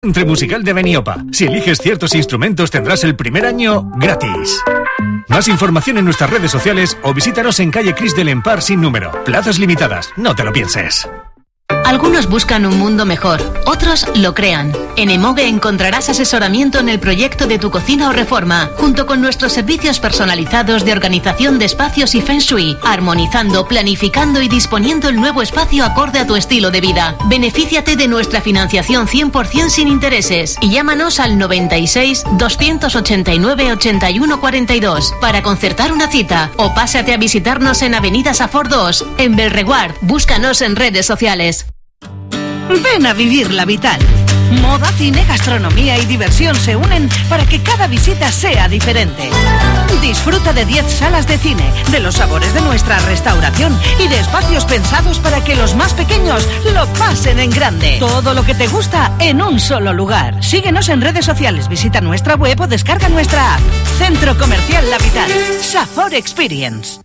Centre Musical de Beniopa. Si eliges ciertos instrumentos tendrás el primer año gratis. Más información en nuestras redes sociales o visítanos en calle Cris del Empar sin número. Plazas limitadas, no te lo pienses. Algunos buscan un mundo mejor, otros lo crean. En Emoge encontrarás asesoramiento en el proyecto de tu cocina o reforma, junto con nuestros servicios personalizados de organización de espacios y Feng Shui, armonizando, planificando y disponiendo el nuevo espacio acorde a tu estilo de vida. Benefíciate de nuestra financiación 100% sin intereses y llámanos al 96 289 81 42 para concertar una cita o pásate a visitarnos en Avenida Safor 2, en Belreguard. Búscanos en redes sociales. Ven a vivir la Vital. Moda, cine, gastronomía y diversión se unen para que cada visita sea diferente. Disfruta de 10 salas de cine, de los sabores de nuestra restauración y de espacios pensados para que los más pequeños lo pasen en grande. Todo lo que te gusta en un solo lugar. Síguenos en redes sociales, visita nuestra web o descarga nuestra app. Centro Comercial La Vital. Safor Experience.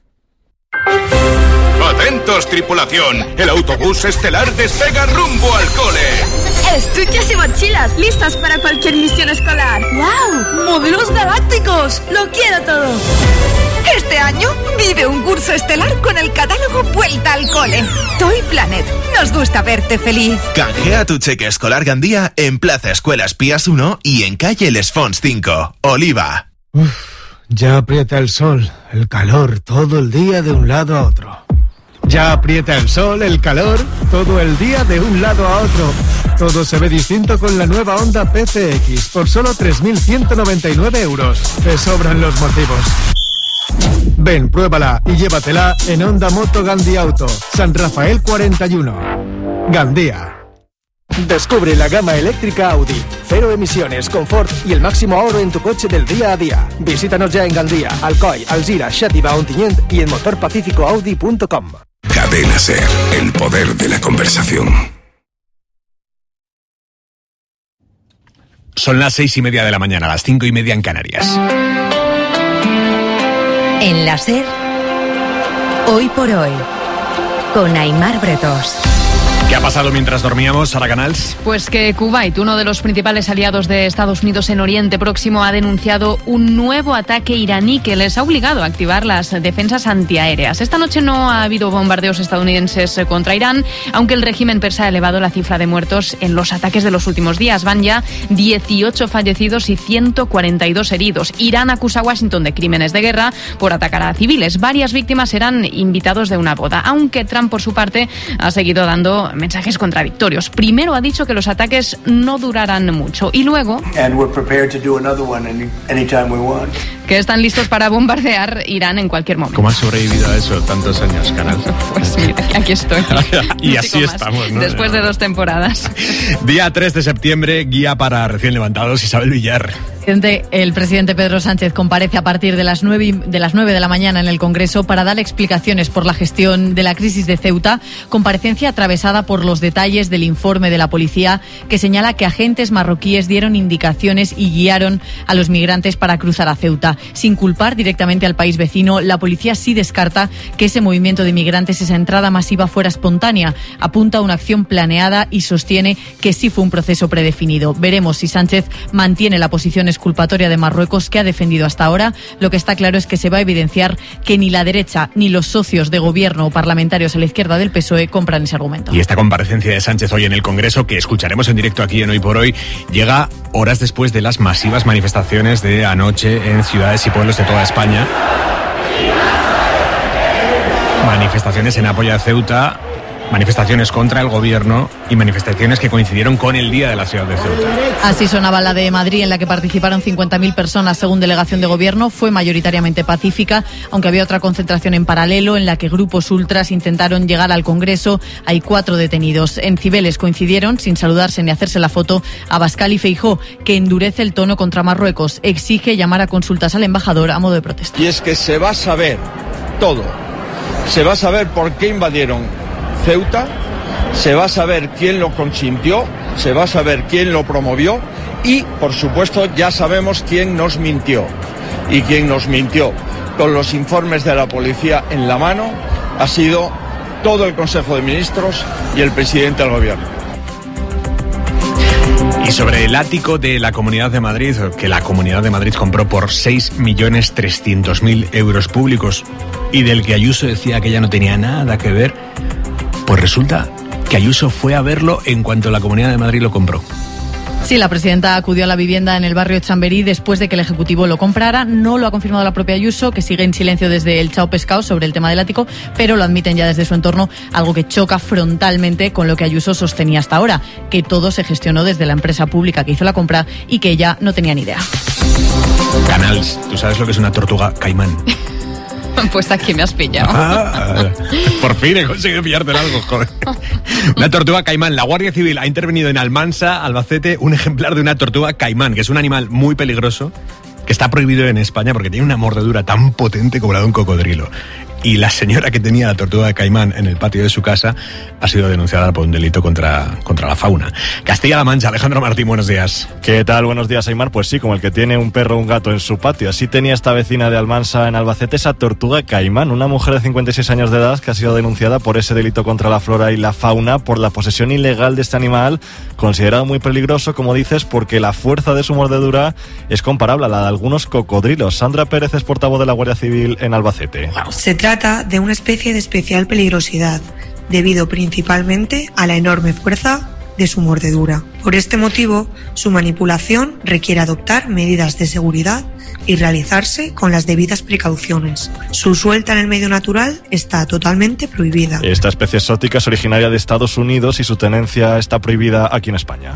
¡Atentos, tripulación! El autobús estelar despega rumbo al cole. Estuches y mochilas, listas para cualquier misión escolar. ¡Wow! ¡Modelos galácticos! ¡Lo quiero todo! Este año vive un curso estelar con el catálogo Vuelta al Cole. Toy Planet. Nos gusta verte feliz. Canjea tu cheque escolar Gandía en Plaza Escuelas Pías 1 y en calle Les Fonts 5, Oliva. Ya aprieta el sol, el calor, todo el día de un lado a otro. Ya aprieta el sol, el calor, todo el día de un lado a otro. Todo se ve distinto con la nueva Honda PCX por solo 3.199 euros. Te sobran los motivos. Ven, pruébala y llévatela en Honda Moto Gandhi Auto, San Rafael 41. Gandía. Descubre la gama eléctrica Audi. Cero emisiones, confort y el máximo ahorro en tu coche del día a día. Visítanos ya en Gandía, Alcoy, Alzira, Xàtiva, Ontinyent y en motorpacificoaudi.com. Cadena SER, el poder de la conversación. Son las 6:30 de la mañana, las 5:30 en Canarias. En la SER, hoy por hoy, con Aimar Bretos. ¿Qué ha pasado mientras dormíamos, Sara Canals? Pues que Kuwait, uno de los principales aliados de Estados Unidos en Oriente Próximo, ha denunciado un nuevo ataque iraní que les ha obligado a activar las defensas antiaéreas. Esta noche no ha habido bombardeos estadounidenses contra Irán, aunque el régimen persa ha elevado la cifra de muertos en los ataques de los últimos días. Van ya 18 fallecidos y 142 heridos. Irán acusa a Washington de crímenes de guerra por atacar a civiles. Varias víctimas eran invitados de una boda, aunque Trump, por su parte, ha seguido dando mensajes contradictorios. Primero ha dicho que los ataques no durarán mucho y luego que están listos para bombardear Irán en cualquier momento. ¿Cómo has sobrevivido a eso tantos años, Canal? Pues mira, aquí estoy. Y así estamos, ¿no? Después de 2 temporadas. Día 3 de septiembre, guía para recién levantados, Isabel Villar. El presidente Pedro Sánchez comparece a partir de las 9 de la mañana en el Congreso para dar explicaciones por la gestión de la crisis de Ceuta, comparecencia atravesada por los detalles del informe de la policía que señala que agentes marroquíes dieron indicaciones y guiaron a los migrantes para cruzar a Ceuta. Sin culpar directamente al país vecino, la policía sí descarta que ese movimiento de migrantes, esa entrada masiva, fuera espontánea. Apunta a una acción planeada y sostiene que sí fue un proceso predefinido. Veremos si Sánchez mantiene la posición exculpatoria de Marruecos que ha defendido hasta ahora. Lo que está claro es que se va a evidenciar que ni la derecha ni los socios de gobierno o parlamentarios a la izquierda del PSOE compran ese argumento. Y esta comparecencia de Sánchez hoy en el Congreso, que escucharemos en directo aquí en Hoy por Hoy, llega horas después de las masivas manifestaciones de anoche en ciudades y pueblos de toda España. Manifestaciones en apoyo a Ceuta, manifestaciones contra el gobierno y manifestaciones que coincidieron con el Día de la Ciudad de Ceuta. Así sonaba la de Madrid, en la que participaron 50.000 personas según delegación de gobierno. Fue mayoritariamente pacífica, aunque había otra concentración en paralelo en la que grupos ultras intentaron llegar al Congreso. Hay 4 detenidos. En Cibeles coincidieron, sin saludarse ni hacerse la foto, Abascal y Feijóo, que endurece el tono contra Marruecos. Exige llamar a consultas al embajador a modo de protesta. Y es que se va a saber todo. Se va a saber por qué invadieron Ceuta, se va a saber quién lo consintió, se va a saber quién lo promovió y, por supuesto, ya sabemos quién nos mintió. Y quien nos mintió con los informes de la policía en la mano ha sido todo el Consejo de Ministros y el presidente del Gobierno. Y sobre el ático de la Comunidad de Madrid, que la Comunidad de Madrid compró por 6.300.000 euros públicos y del que Ayuso decía que ya no tenía nada que ver, pues resulta que Ayuso fue a verlo en cuanto la Comunidad de Madrid lo compró. Sí, la presidenta acudió a la vivienda en el barrio de Chamberí después de que el Ejecutivo lo comprara. No lo ha confirmado la propia Ayuso, que sigue en silencio desde el Chao Pescado sobre el tema del ático, pero lo admiten ya desde su entorno, algo que choca frontalmente con lo que Ayuso sostenía hasta ahora, que todo se gestionó desde la empresa pública que hizo la compra y que ella no tenía ni idea. Canals, ¿tú sabes lo que es una tortuga caimán? Pues aquí me has pillado. Por fin he conseguido pillarte en algo, joder. Una tortuga caimán. La Guardia Civil ha intervenido en Almansa, Albacete, un ejemplar de una tortuga caimán, que es un animal muy peligroso, que está prohibido en España porque tiene una mordedura tan potente como la de un cocodrilo. Y la señora que tenía la tortuga de caimán en el patio de su casa ha sido denunciada por un delito contra la fauna. Castilla-La Mancha, Alejandro Martín, buenos días. ¿Qué tal? Buenos días, Aimar. Pues sí, como el que tiene un perro o un gato en su patio. Así tenía esta vecina de Almansa, en Albacete, esa tortuga caimán, una mujer de 56 años de edad que ha sido denunciada por ese delito contra la flora y la fauna por la posesión ilegal de este animal, considerado muy peligroso, como dices, porque la fuerza de su mordedura es comparable a la de algunos cocodrilos. Sandra Pérez es portavoz de la Guardia Civil en Albacete. Se trata de una especie de especial peligrosidad, debido principalmente a la enorme fuerza de su mordedura. Por este motivo, su manipulación requiere adoptar medidas de seguridad y realizarse con las debidas precauciones. Su suelta en el medio natural está totalmente prohibida. Esta especie exótica es originaria de Estados Unidos y su tenencia está prohibida aquí en España.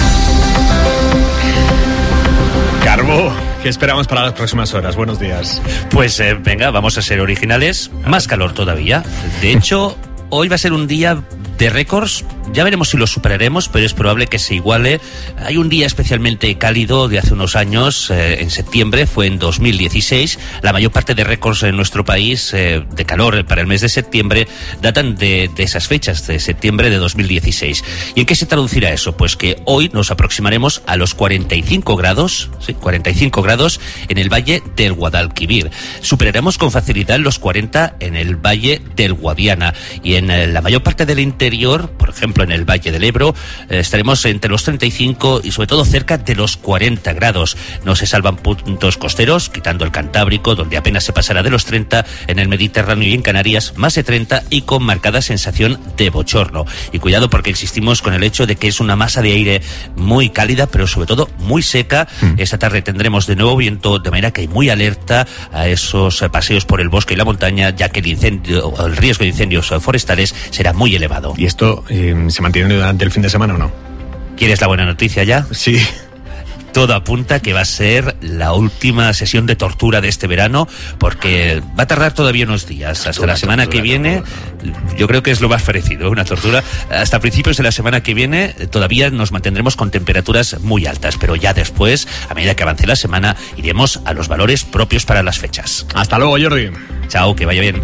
Carbo, ¿qué esperamos para las próximas horas? Buenos días. Pues venga, vamos a ser originales. Más calor todavía. De hecho, hoy va a ser un día de récords. Ya veremos si lo superaremos, pero es probable que se iguale. Hay un día especialmente cálido de hace unos años, en septiembre, fue en 2016. La mayor parte de récords en nuestro país de calor para el mes de septiembre datan de esas fechas, de septiembre de 2016. ¿Y en qué se traducirá eso? Pues que hoy nos aproximaremos a los 45 grados, ¿sí? 45 grados en el Valle del Guadalquivir. Superaremos con facilidad los 40 en el Valle del Guadiana. Y en la mayor parte del interior, por ejemplo en el Valle del Ebro, estaremos entre los 35 y sobre todo cerca de los 40 grados. No se salvan puntos costeros, quitando el Cantábrico, donde apenas se pasará de los 30, en el Mediterráneo y en Canarias más de 30 y con marcada sensación de bochorno. Y cuidado porque insistimos con el hecho de que es una masa de aire muy cálida, pero sobre todo muy seca. Esta tarde tendremos de nuevo viento, de manera que hay muy alerta a esos paseos por el bosque y la montaña, ya que el riesgo de incendios forestales será muy elevado. ¿Y esto se mantiene durante el fin de semana o no? ¿Quieres la buena noticia ya? Sí. Todo apunta que va a ser la última sesión de tortura de este verano, porque va a tardar todavía unos días. Hasta la semana que viene, yo creo que es lo más parecido, una tortura. Hasta principios de la semana que viene todavía nos mantendremos con temperaturas muy altas, pero ya después, a medida que avance la semana, iremos a los valores propios para las fechas. Hasta luego, Jordi. Chao, que vaya bien.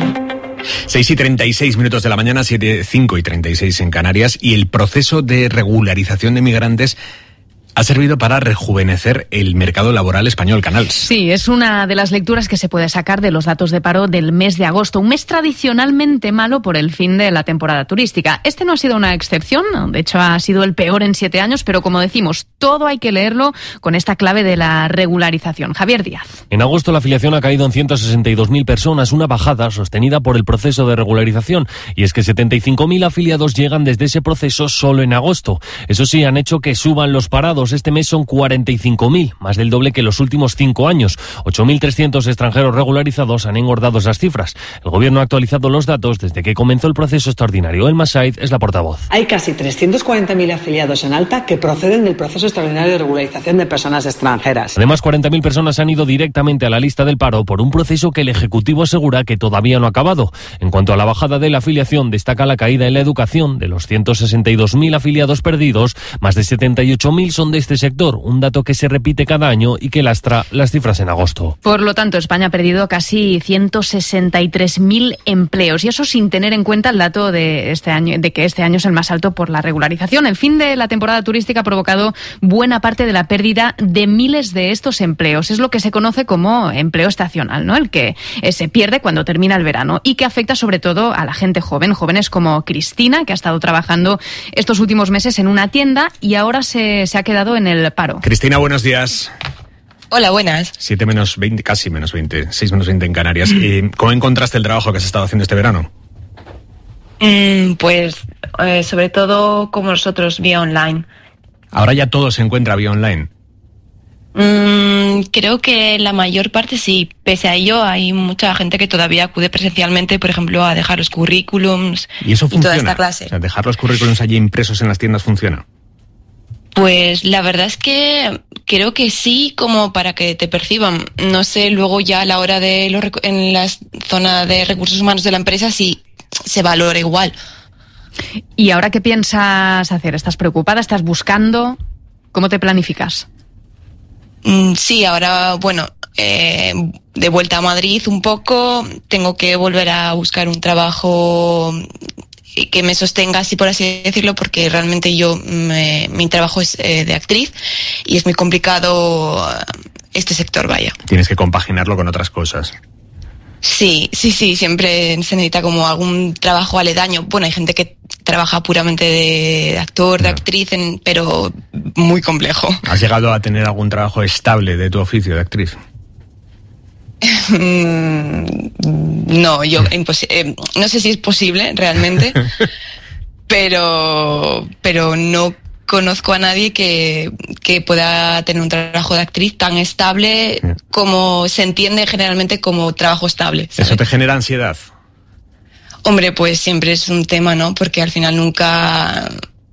6:36 de la mañana, 5:36 en Canarias, y el proceso de regularización de migrantes ha servido para rejuvenecer el mercado laboral español, Canals. Sí, es una de las lecturas que se puede sacar de los datos de paro del mes de agosto, un mes tradicionalmente malo por el fin de la temporada turística. Este no ha sido una excepción, de hecho ha sido el peor en 7 años, pero como decimos, todo hay que leerlo con esta clave de la regularización. Javier Díaz. En agosto la afiliación ha caído en 162.000 personas, una bajada sostenida por el proceso de regularización, y es que 75.000 afiliados llegan desde ese proceso solo en agosto. Eso sí, han hecho que suban los parados. Este mes son 45.000, más del doble que los últimos 5 años. 8.300 extranjeros regularizados han engordado esas cifras. El gobierno ha actualizado los datos desde que comenzó el proceso extraordinario. Elma Said es la portavoz. Hay casi 340.000 afiliados en alta que proceden del proceso extraordinario de regularización de personas extranjeras. Además, 40.000 personas han ido directamente a la lista del paro por un proceso que el Ejecutivo asegura que todavía no ha acabado. En cuanto a la bajada de la afiliación, destaca la caída en la educación. De los 162.000 afiliados perdidos, más de 78.000 son de de este sector, un dato que se repite cada año y que lastra las cifras en agosto. Por lo tanto, España ha perdido casi 163.000 empleos, y eso sin tener en cuenta el dato de este año, de que este año es el más alto por la regularización. El fin de la temporada turística ha provocado buena parte de la pérdida de miles de estos empleos. Es lo que se conoce como empleo estacional, ¿no? El que se pierde cuando termina el verano y que afecta sobre todo a la gente joven, jóvenes como Cristina, que ha estado trabajando estos últimos meses en una tienda y ahora se ha quedado en el paro. Cristina, buenos días. Hola, buenas. 7 menos 20, casi menos 20, 6 menos 20 en Canarias. ¿Cómo encontraste el trabajo que has estado haciendo este verano? Pues sobre todo como nosotros, vía online. Ahora ya todo se encuentra vía online. Creo que la mayor parte sí. Pese a ello, hay mucha gente que todavía acude presencialmente, por ejemplo, a dejar los currículums. ¿Y eso funciona? Toda esta clase. O sea, dejar los currículums allí impresos en las tiendas funciona. Pues la verdad es que creo que sí, como para que te perciban. No sé, luego ya a la hora de en la zona de recursos humanos de la empresa sí se valora igual. ¿Y ahora qué piensas hacer? ¿Estás preocupada? ¿Estás buscando? ¿Cómo te planificas? Sí, ahora, bueno, de vuelta a Madrid un poco, tengo que volver a buscar un trabajo que me sostenga, así por así decirlo, porque realmente mi trabajo es de actriz y es muy complicado este sector, vaya. Tienes que compaginarlo con otras cosas. Sí, siempre se necesita como algún trabajo aledaño. Bueno, hay gente que trabaja puramente de actor, de actriz, pero muy complejo. ¿Has llegado a tener algún trabajo estable de tu oficio de actriz? No, no sé si es posible realmente, pero no conozco a nadie que pueda tener un trabajo de actriz tan estable como se entiende generalmente como trabajo estable, ¿sabes? ¿Eso te genera ansiedad? Hombre, pues siempre es un tema, ¿no? Porque al final nunca,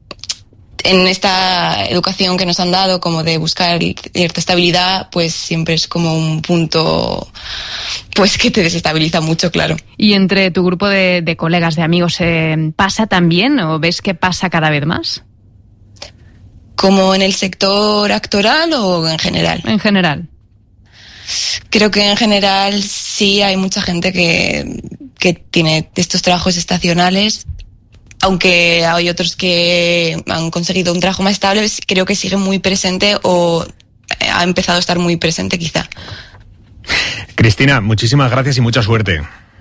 en esta educación que nos han dado como de buscar cierta estabilidad, pues siempre es como un punto pues que te desestabiliza mucho, claro. ¿Y entre tu grupo de colegas, de amigos, pasa también o ves que pasa cada vez más? ¿Como en el sector actoral o en general? En general. Creo que en general sí hay mucha gente que tiene estos trabajos estacionales, aunque hay otros que han conseguido un trabajo más estable, creo que sigue muy presente o ha empezado a estar muy presente quizá. Cristina, muchísimas gracias y mucha suerte.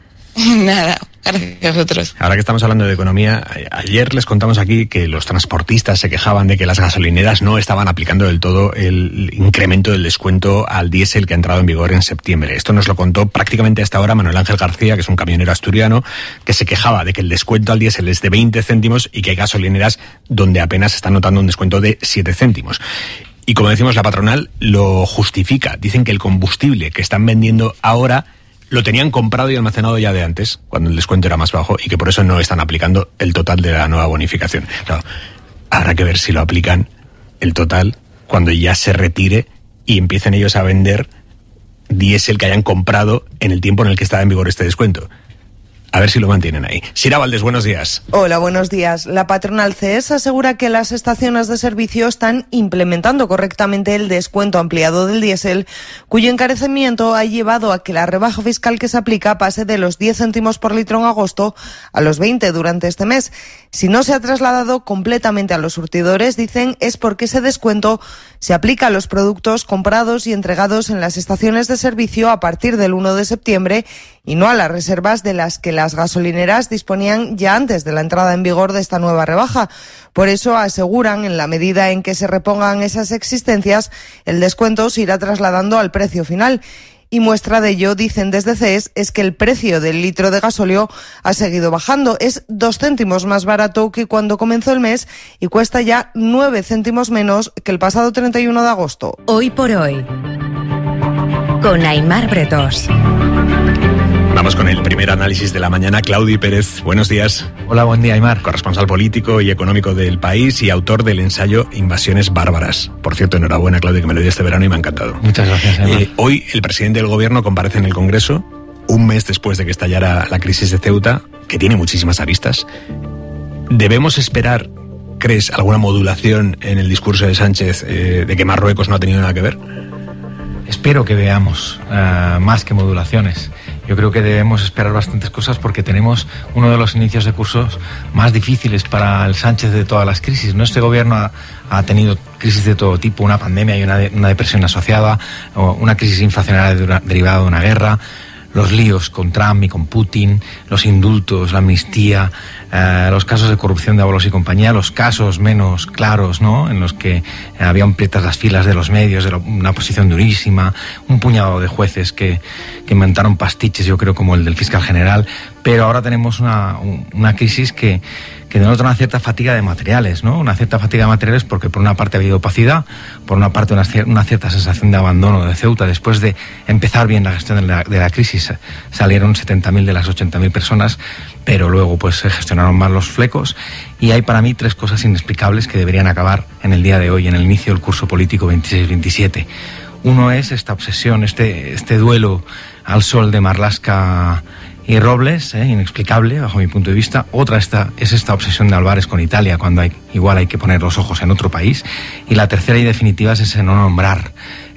Nada, gracias a vosotros. Ahora que estamos hablando de economía, ayer les contamos aquí que los transportistas se quejaban de que las gasolineras no estaban aplicando del todo el incremento del descuento al diésel que ha entrado en vigor en septiembre. Esto nos lo contó prácticamente hasta ahora Manuel Ángel García, que es un camionero asturiano, que se quejaba de que el descuento al diésel es de 20 céntimos y que hay gasolineras donde apenas se está notando un descuento de 7 céntimos. Y como decimos, la patronal lo justifica. Dicen que el combustible que están vendiendo ahora lo tenían comprado y almacenado ya de antes, cuando el descuento era más bajo, y que por eso no están aplicando el total de la nueva bonificación. Claro, habrá que ver si lo aplican el total cuando ya se retire y empiecen ellos a vender diésel que hayan comprado en el tiempo en el que estaba en vigor este descuento. A ver si lo mantienen ahí. Sira Valdés, buenos días. Hola, buenos días. La patronal CES asegura que las estaciones de servicio están implementando correctamente el descuento ampliado del diésel, cuyo encarecimiento ha llevado a que la rebaja fiscal que se aplica pase de los 10 céntimos por litro en agosto a los 20 durante este mes. Si no se ha trasladado completamente a los surtidores, dicen, es porque ese descuento se aplica a los productos comprados y entregados en las estaciones de servicio a partir del 1 de septiembre y no a las reservas de las que las gasolineras disponían ya antes de la entrada en vigor de esta nueva rebaja. Por eso aseguran, en la medida en que se repongan esas existencias, el descuento se irá trasladando al precio final. Y muestra de ello, dicen desde CES, es que el precio del litro de gasóleo ha seguido bajando. Es 2 céntimos más barato que cuando comenzó el mes y cuesta ya 9 céntimos menos que el pasado 31 de agosto. Hoy por hoy, con Aimar Bretós. Vamos con el primer análisis de la mañana. Claudi Pérez, buenos días. Hola, buen día, Aimar. Corresponsal político y económico del País y autor del ensayo Invasiones Bárbaras. Por cierto, enhorabuena, Claudio, que me lo di este verano y me ha encantado. Muchas gracias, Aimar. Hoy el presidente del Gobierno comparece en el Congreso, un mes después de que estallara la crisis de Ceuta, que tiene muchísimas aristas. ¿Debemos esperar crees, alguna modulación en el discurso de Sánchez de que Marruecos no ha tenido nada que ver? Espero que veamos más que modulaciones. Yo creo que debemos esperar bastantes cosas porque tenemos uno de los inicios de cursos más difíciles para el Sánchez de todas las crisis, ¿no? Este gobierno ha tenido crisis de todo tipo, una pandemia y una depresión asociada, una crisis inflacionaria derivada de una guerra, los líos con Trump y con Putin, los indultos, la amnistía, los casos de corrupción de Ábalos y compañía, los casos menos claros, ¿no?, en los que habían prietas las filas de los medios, una posición durísima, un puñado de jueces que inventaron pastiches, yo creo, como el del fiscal general, pero ahora tenemos una crisis que denota una cierta fatiga de materiales, ¿no? Una cierta fatiga de materiales porque por una parte ha habido opacidad, por una parte una cierta sensación de abandono de Ceuta. Después de empezar bien la gestión de la crisis, salieron 70.000 de las 80.000 personas, pero luego pues se gestionaron mal los flecos, y hay para mí 3 cosas inexplicables que deberían acabar en el día de hoy, en el inicio del curso político 26-27. Uno es esta obsesión, este duelo al sol de Marlaska y Robles, inexplicable bajo mi punto de vista. Otra es esta obsesión de Álvarez con Italia, cuando igual hay que poner los ojos en otro país. Y la tercera y definitiva es ese no nombrar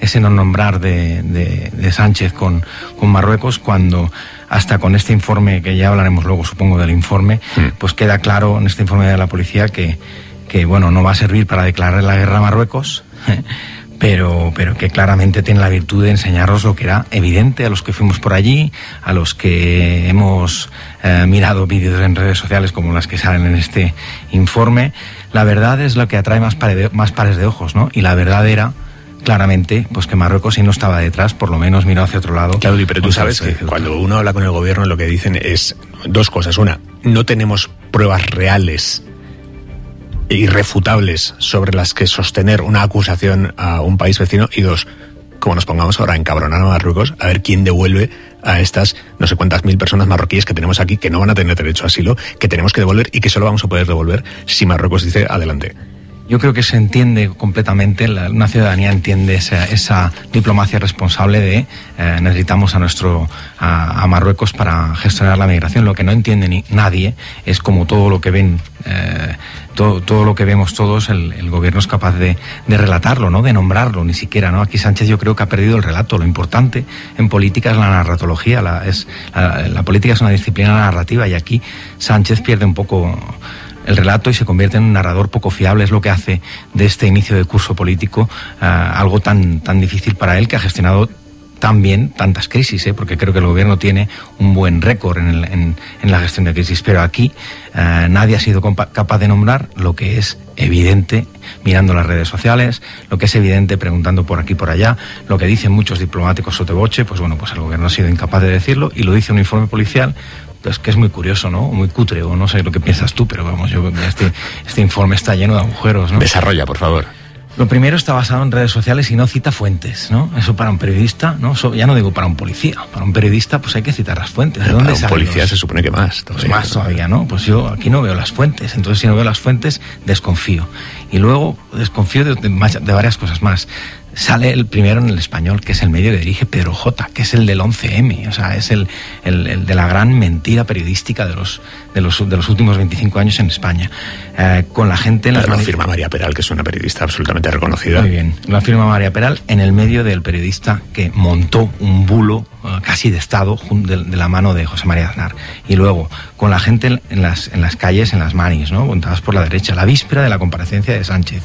de Sánchez con Marruecos, cuando hasta con este informe, que ya hablaremos luego supongo del informe, pues queda claro en este informe de la policía que bueno, no va a servir para declarar la guerra a Marruecos, pero que claramente tiene la virtud de enseñarnos lo que era evidente a los que fuimos por allí, a los que hemos mirado vídeos en redes sociales como las que salen en este informe. La verdad es lo que atrae más pares de ojos, ¿no? Y la verdad era claramente pues que Marruecos, si no estaba detrás, por lo menos miró hacia otro lado. Claudio, pero tú sabes que cuando uno habla con el gobierno, lo que dicen es 2 cosas. Una, no tenemos pruebas reales irrefutables sobre las que sostener una acusación a un país vecino, y 2, como nos pongamos ahora a encabronar a Marruecos, a ver quién devuelve a estas no sé cuántas mil personas marroquíes que tenemos aquí, que no van a tener derecho a asilo, que tenemos que devolver y que solo vamos a poder devolver si Marruecos dice adelante. Yo creo que se entiende completamente, una ciudadanía entiende esa diplomacia responsable de necesitamos a Marruecos para gestionar la migración. Lo que no entiende nadie es como todo lo que ven, todo lo que vemos todos, el gobierno es capaz de relatarlo, ¿no? De nombrarlo, ni siquiera, ¿no? Aquí Sánchez yo creo que ha perdido el relato. Lo importante en política es la narratología, la política es una disciplina narrativa, y aquí Sánchez pierde un poco el relato y se convierte en un narrador poco fiable. Es lo que hace de este inicio de curso político algo tan difícil para él, que ha gestionado tan bien tantas crisis, porque creo que el gobierno tiene un buen récord en la gestión de crisis, pero aquí nadie ha sido capaz de nombrar lo que es evidente mirando las redes sociales, lo que es evidente preguntando por aquí y por allá, lo que dicen muchos diplomáticos sotto voce. Pues bueno, pues el gobierno ha sido incapaz de decirlo, y lo dice un informe policial pues que es muy curioso, ¿no? Muy cutre, o no sé lo que piensas tú, pero vamos, este informe está lleno de agujeros, ¿no? Desarrolla, por favor. Lo primero está basado en redes sociales y no cita fuentes, ¿no? Eso para un periodista, ¿no? Eso ya no digo para un policía, para un periodista pues hay que citar las fuentes. ¿De dónde para un policía se supone que más todavía. Pues más todavía, ¿no? Pues yo aquí no veo las fuentes, entonces si no veo las fuentes desconfío. Y luego desconfío de varias cosas más. Sale el primero en El Español, que es el medio que dirige Pedro J., que es el del 11M, o sea, es el de la gran mentira periodística de los últimos 25 años en España. Con la gente... Pero lo firma María Peral, que es una periodista absolutamente reconocida. Muy bien, lo firma María Peral en el medio del periodista que montó un bulo casi de Estado de la mano de José María Aznar. Y luego, con la gente en las calles, en las manis, ¿no? Montadas por la derecha, la víspera de la comparecencia de Sánchez,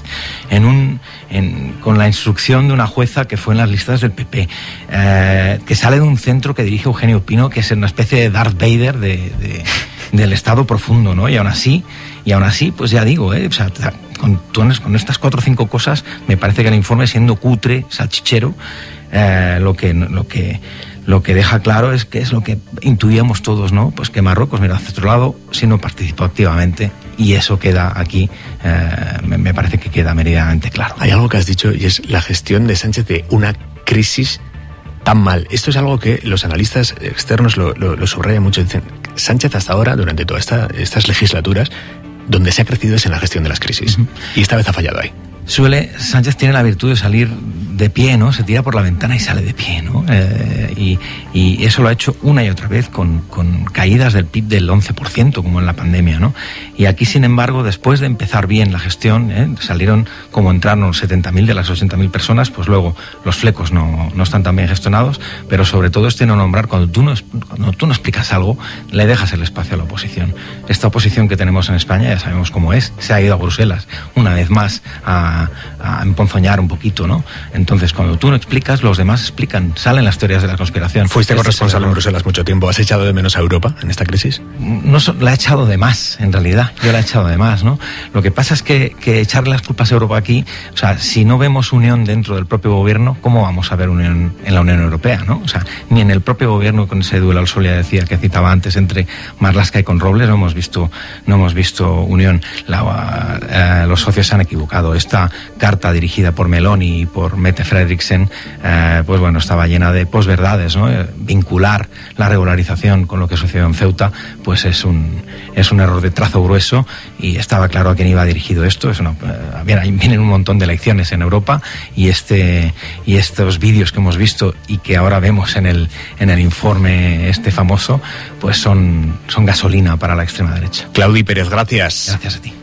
con la instrucción de una jueza que fue en las listas del PP, que sale de un centro que dirige Eugenio Pino, que es una especie de Darth Vader del Estado profundo, ¿no? Y aún así, pues ya digo, o sea, con estas 4 o 5 cosas, me parece que el informe, siendo cutre, salchichero, lo que deja claro es que es lo que intuíamos todos, ¿no? Pues que Marruecos mira hacia otro lado si no participó activamente, y eso queda aquí, me parece que queda meridianamente claro. Hay algo que has dicho, y es la gestión de Sánchez de una crisis tan mal. Esto es algo que los analistas externos lo subrayan mucho. Dicen, Sánchez hasta ahora, durante todas estas legislaturas, donde se ha crecido es en la gestión de las crisis. Y esta vez ha fallado ahí. Sánchez tiene la virtud de salir de pie, ¿no? Se tira por la ventana y sale de pie, ¿no? Y eso lo ha hecho una y otra vez con caídas del PIB del 11%, como en la pandemia, ¿no? Y aquí, sin embargo, después de empezar bien la gestión, salieron como entraron 70.000 de las 80.000 personas, pues luego los flecos no están tan bien gestionados, pero sobre todo no nombrar, cuando tú no explicas algo, le dejas el espacio a la oposición. Esta oposición que tenemos en España, ya sabemos cómo es, se ha ido a Bruselas una vez más a emponzoñar un poquito, ¿no? Entonces, cuando tú no explicas, los demás explican, salen las teorías de la conspiración. Fuiste corresponsal en Bruselas mucho tiempo. ¿Has echado de menos a Europa en esta crisis? No, la he echado de más, en realidad. Yo la he echado de más, ¿no? Lo que pasa es que echarle las culpas a Europa aquí, o sea, si no vemos unión dentro del propio gobierno, ¿cómo vamos a ver unión en la Unión Europea, ¿no? O sea, ni en el propio gobierno, con ese duelo al sol, ya decía, que citaba antes, entre Marlaska y con Robles, no hemos visto unión. Los socios se han equivocado. Esta carta dirigida por Meloni y por Mette Frederiksen, pues bueno, estaba llena de posverdades, ¿no? Vincular la regularización con lo que sucedió en Ceuta, pues es un error de trazo grueso, y estaba claro a quién iba dirigido esto. Vienen un montón de elecciones en Europa, y estos vídeos que hemos visto y que ahora vemos en el informe famoso, pues son gasolina para la extrema derecha. Claudi Pérez, gracias. Gracias a ti.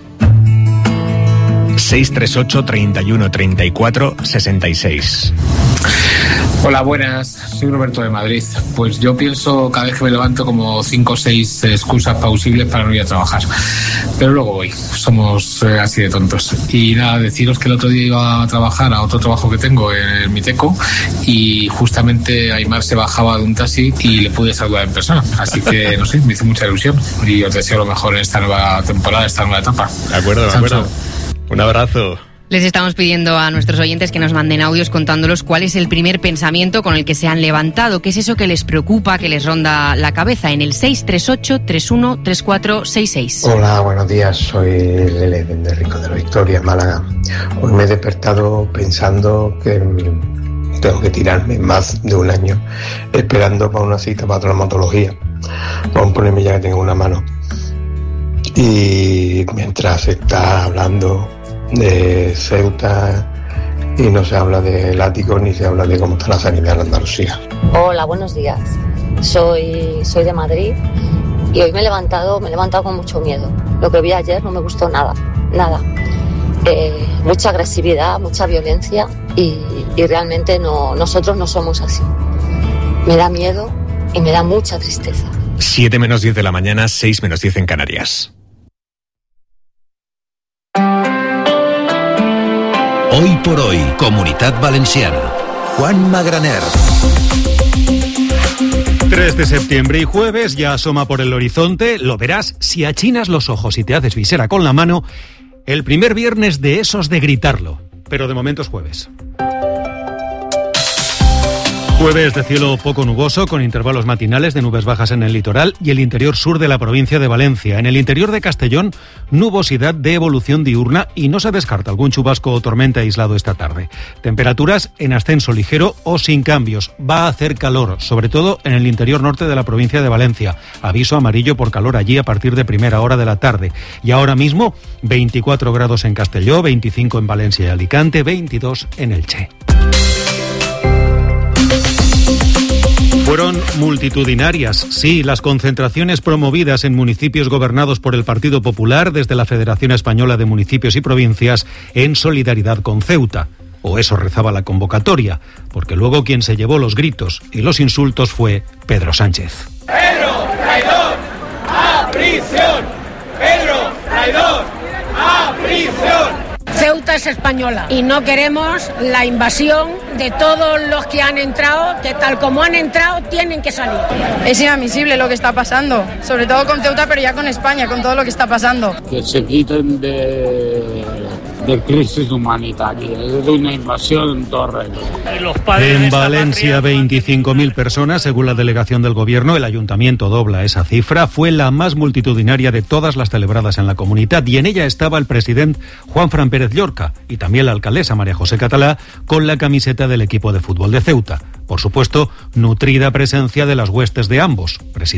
638 31 34 66. Hola, buenas. Soy Roberto de Madrid. Pues yo pienso cada vez que me levanto como 5 o 6 excusas plausibles para no ir a trabajar. Pero luego voy. Somos así de tontos. Y nada, deciros que el otro día iba a trabajar a otro trabajo que tengo en el Miteco, y justamente Aimar se bajaba de un taxi y le pude saludar en persona. Así que, no sé, me hizo mucha ilusión. Y os deseo lo mejor en esta nueva temporada, esta nueva etapa. De acuerdo. Un abrazo. Les estamos pidiendo a nuestros oyentes que nos manden audios contándolos cuál es el primer pensamiento con el que se han levantado, qué es eso que les preocupa, que les ronda la cabeza, en el 638 31 34 66. Hola, buenos días, soy Lele de Rico de la Victoria, Málaga. Hoy me he despertado pensando que tengo que tirarme más de un año esperando para una cita para traumatología. Vamos a ponerme ya que tengo una mano. Y mientras se está hablando de Ceuta y no se habla de látigo ni se habla de cómo está la sanidad en Andalucía. Hola, buenos días. Soy de Madrid y hoy me he levantado con mucho miedo. Lo que vi ayer no me gustó nada. Mucha agresividad, mucha violencia y realmente nosotros no somos así. Me da miedo y me da mucha tristeza. 7 menos 10 de la mañana, 6 menos 10 en Canarias. Hoy por hoy, Comunitat Valenciana. Juan Magraner. 3 de septiembre y jueves ya asoma por el horizonte, lo verás si achinas los ojos y te haces visera con la mano, el primer viernes de esos de gritarlo, pero de momento es jueves. Jueves de cielo poco nuboso, con intervalos matinales de nubes bajas en el litoral y el interior sur de la provincia de Valencia. En el interior de Castellón, nubosidad de evolución diurna y no se descarta algún chubasco o tormenta aislado esta tarde. Temperaturas en ascenso ligero o sin cambios. Va a hacer calor, sobre todo en el interior norte de la provincia de Valencia. Aviso amarillo por calor allí a partir de primera hora de la tarde. Y ahora mismo, 24 grados en Castelló, 25 en Valencia y Alicante, 22 en Elche. Fueron multitudinarias, sí, las concentraciones promovidas en municipios gobernados por el Partido Popular desde la Federación Española de Municipios y Provincias en solidaridad con Ceuta. O eso rezaba la convocatoria, porque luego quien se llevó los gritos y los insultos fue Pedro Sánchez. ¡Pedro, traidor, a prisión! ¡Pedro, traidor, a prisión! Ceuta es española y no queremos la invasión de todos los que han entrado, que tal como han entrado tienen que salir. Es inadmisible lo que está pasando, sobre todo con Ceuta, pero ya con España, con todo lo que está pasando. Que se quiten de crisis humanitaria, es una invasión en todo regla. En Valencia, 25.000 personas, según la delegación del Gobierno. El Ayuntamiento dobla esa cifra. Fue la más multitudinaria de todas las celebradas en la comunidad y en ella estaba el presidente Juanfran Pérez Llorca y también la alcaldesa María José Catalá con la camiseta del equipo de fútbol de Ceuta. Por supuesto, nutrida presencia de las huestes de ambos, presidente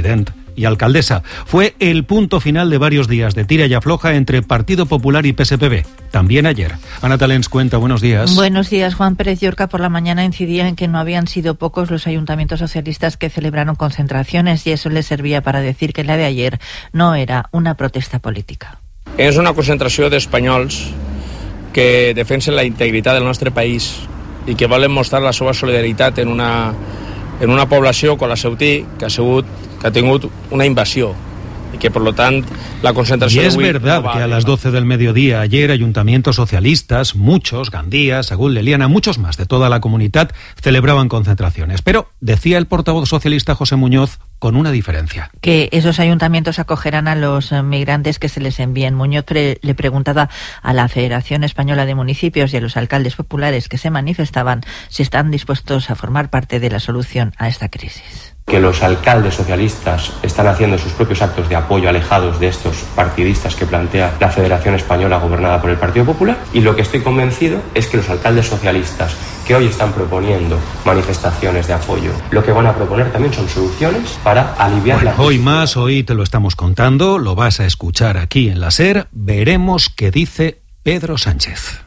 y alcaldesa. Fue el punto final de varios días de tira y afloja entre Partido Popular y PSPB. También ayer. Ana Talens cuenta, buenos días. Buenos días. Juan Pérez Llorca por la mañana incidía en que no habían sido pocos los ayuntamientos socialistas que celebraron concentraciones y eso les servía para decir que la de ayer no era una protesta política. És una concentració d'espanyols que defensen la integritat del nostre país i que volen mostrar la seva solidaritat en una població com la Ceutí que ha tingut una invasió. Y que por lo tanto la concentración... Y es verdad que a las 12 del mediodía ayer ayuntamientos socialistas, muchos, Gandía, Sagún, Leliana, muchos más de toda la comunidad celebraban concentraciones. Pero decía el portavoz socialista José Muñoz con una diferencia. Que esos ayuntamientos acogerán a los migrantes que se les envíen. Muñoz le preguntaba a la Federación Española de Municipios y a los alcaldes populares que se manifestaban si están dispuestos a formar parte de la solución a esta crisis. Que los alcaldes socialistas están haciendo sus propios actos de apoyo alejados de estos partidistas que plantea la Federación Española gobernada por el Partido Popular, y lo que estoy convencido es que los alcaldes socialistas que hoy están proponiendo manifestaciones de apoyo, lo que van a proponer también son soluciones para aliviar la crisis. Hoy más, hoy te lo estamos contando, lo vas a escuchar aquí en la SER, veremos qué dice Pedro Sánchez.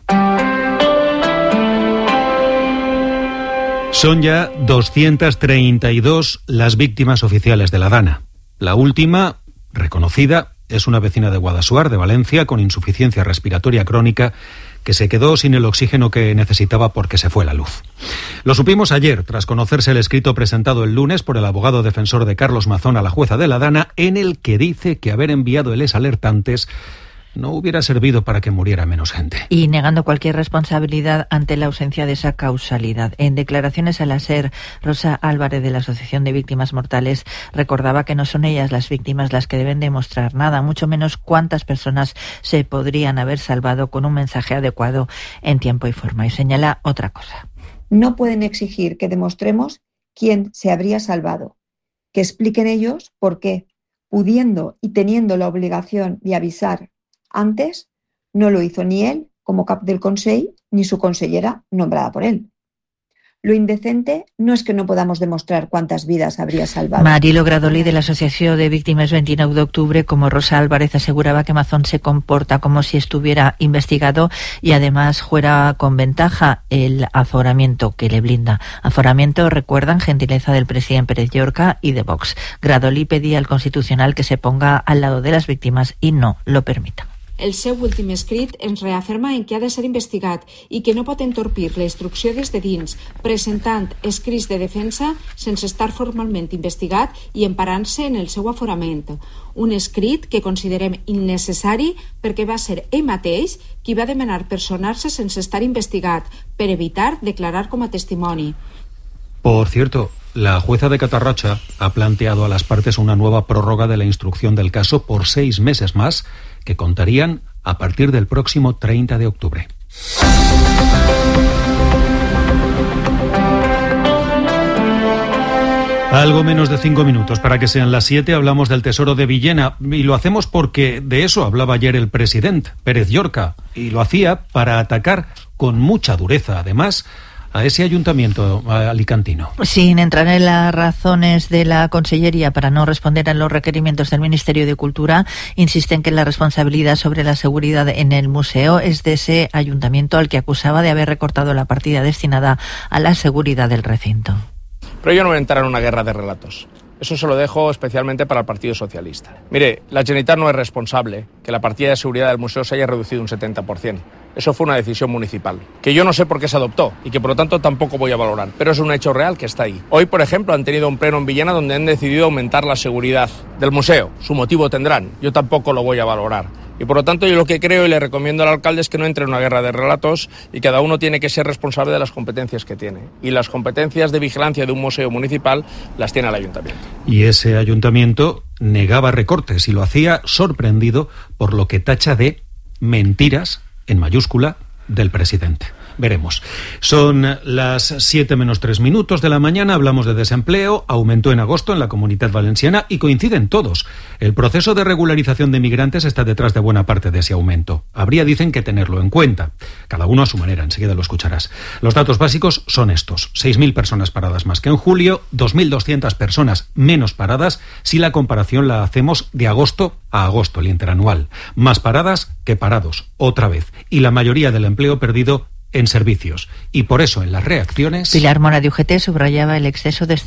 Son ya 232 las víctimas oficiales de la Dana. La última, reconocida, es una vecina de Guadassuar, de Valencia, con insuficiencia respiratoria crónica, que se quedó sin el oxígeno que necesitaba porque se fue la luz. Lo supimos ayer, tras conocerse el escrito presentado el lunes por el abogado defensor de Carlos Mazón a la jueza de la Dana, en el que dice que haber enviado el alertantes no hubiera servido para que muriera menos gente. Y negando cualquier responsabilidad ante la ausencia de esa causalidad. En declaraciones a la SER, Rosa Álvarez de la Asociación de Víctimas Mortales recordaba que no son ellas las víctimas las que deben demostrar nada, mucho menos cuántas personas se podrían haber salvado con un mensaje adecuado en tiempo y forma. Y señala otra cosa. No pueden exigir que demostremos quién se habría salvado, que expliquen ellos por qué, pudiendo y teniendo la obligación de avisar antes, no lo hizo ni él como cap del Consell ni su consellera nombrada por él. Lo indecente no es que no podamos demostrar cuántas vidas habría salvado. Marilo Gradoli, de la Asociación de Víctimas 29 de octubre, como Rosa Álvarez, aseguraba que Mazón se comporta como si estuviera investigado y además juega con ventaja el aforamiento que le blinda. Aforamiento, recuerdan, gentileza del presidente Pérez Llorca y de Vox. Gradoli pedía al Constitucional que se ponga al lado de las víctimas y no lo permita. El seu últim escrit ens reafirma en que ha de ser investigat i que no pot entorpir la instrucció des de dins, presentant escrits de defensa sense estar formalment investigat i emparant-se en el seu aforament. Un escrit que considerem innecessari perquè va ser ell mateix qui va demanar personar-se sense estar investigat per evitar declarar com a testimoni. Por cierto, la jueza de Catarrocha ha planteado a las partes una nueva prórroga de la instrucción del caso por 6 meses más, que contarían a partir del próximo 30 de octubre. Algo menos de 5 minutos para que sean las 7, hablamos del Tesoro de Villena y lo hacemos porque de eso hablaba ayer el presidente Pérez Llorca y lo hacía para atacar con mucha dureza, además, a ese ayuntamiento alicantino. Sin entrar en las razones de la Consellería para no responder a los requerimientos del Ministerio de Cultura, insisten que la responsabilidad sobre la seguridad en el museo es de ese ayuntamiento al que acusaba de haber recortado la partida destinada a la seguridad del recinto. Pero yo no voy a entrar en una guerra de relatos. Eso se lo dejo especialmente para el Partido Socialista. Mire, la Generalitat no es responsable que la partida de seguridad del museo se haya reducido un 70%. Eso fue una decisión municipal, que yo no sé por qué se adoptó y que por lo tanto tampoco voy a valorar, pero es un hecho real que está ahí. Hoy, por ejemplo, han tenido un pleno en Villena donde han decidido aumentar la seguridad del museo. Su motivo tendrán, yo tampoco lo voy a valorar. Y por lo tanto yo lo que creo y le recomiendo al alcalde es que no entre en una guerra de relatos y cada uno tiene que ser responsable de las competencias que tiene. Y las competencias de vigilancia de un museo municipal las tiene el ayuntamiento. Y ese ayuntamiento negaba recortes y lo hacía sorprendido por lo que tacha de mentiras, en mayúscula, del presidente. Veremos. Son las 7 menos 3 minutos de la mañana, hablamos de desempleo, aumentó en agosto en la Comunitat Valenciana y coinciden todos. El proceso de regularización de migrantes está detrás de buena parte de ese aumento. Habría, dicen, que tenerlo en cuenta. Cada uno a su manera, enseguida lo escucharás. Los datos básicos son estos: 6.000 personas paradas más que en julio, 2.200 personas menos paradas si la comparación la hacemos de agosto a agosto, el interanual. Más paradas que parados, otra vez. Y la mayoría del empleo perdido en servicios. Y por eso en las reacciones... Pilar Mora de UGT subrayaba el exceso de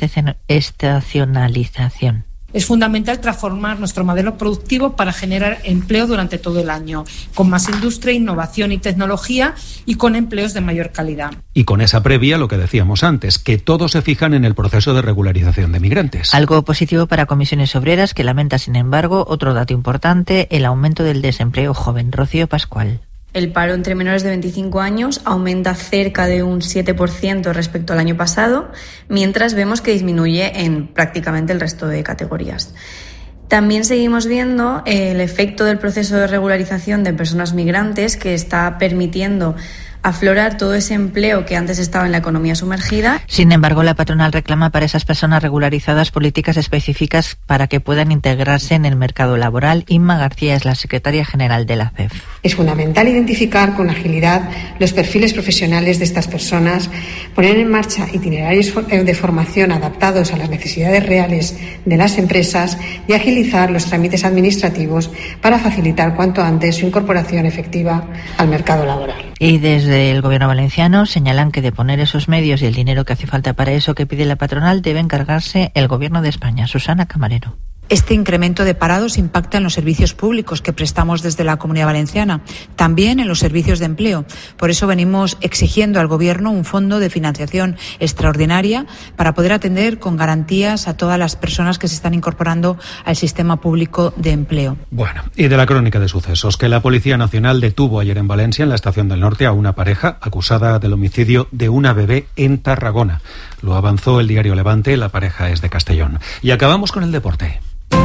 estacionalización. Es fundamental transformar nuestro modelo productivo para generar empleo durante todo el año, con más industria, innovación y tecnología y con empleos de mayor calidad. Y con esa previa, lo que decíamos antes, que todos se fijan en el proceso de regularización de migrantes. Algo positivo para Comisiones Obreras, que lamenta, sin embargo, otro dato importante, el aumento del desempleo joven. Rocío Pascual. El paro entre menores de 25 años aumenta cerca de un 7% respecto al año pasado, mientras vemos que disminuye en prácticamente el resto de categorías. También seguimos viendo el efecto del proceso de regularización de personas migrantes, que está permitiendo aflorar todo ese empleo que antes estaba en la economía sumergida. Sin embargo, la patronal reclama para esas personas regularizadas políticas específicas para que puedan integrarse en el mercado laboral. Inma García es la secretaria general de la CEF. Es fundamental identificar con agilidad los perfiles profesionales de estas personas, poner en marcha itinerarios de formación adaptados a las necesidades reales de las empresas y agilizar los trámites administrativos para facilitar cuanto antes su incorporación efectiva al mercado laboral. Y desde el Gobierno valenciano señalan que de poner esos medios y el dinero que hace falta para eso que pide la patronal debe encargarse el Gobierno de España. Susana Camarero. Este incremento de parados impacta en los servicios públicos que prestamos desde la Comunidad Valenciana, también en los servicios de empleo. Por eso venimos exigiendo al Gobierno un fondo de financiación extraordinaria para poder atender con garantías a todas las personas que se están incorporando al sistema público de empleo. Bueno, y de la crónica de sucesos, que la Policía Nacional detuvo ayer en Valencia, en la Estación del Norte, a una pareja acusada del homicidio de una bebé en Tarragona. Lo avanzó el diario Levante, la pareja es de Castellón. Y acabamos con el deporte.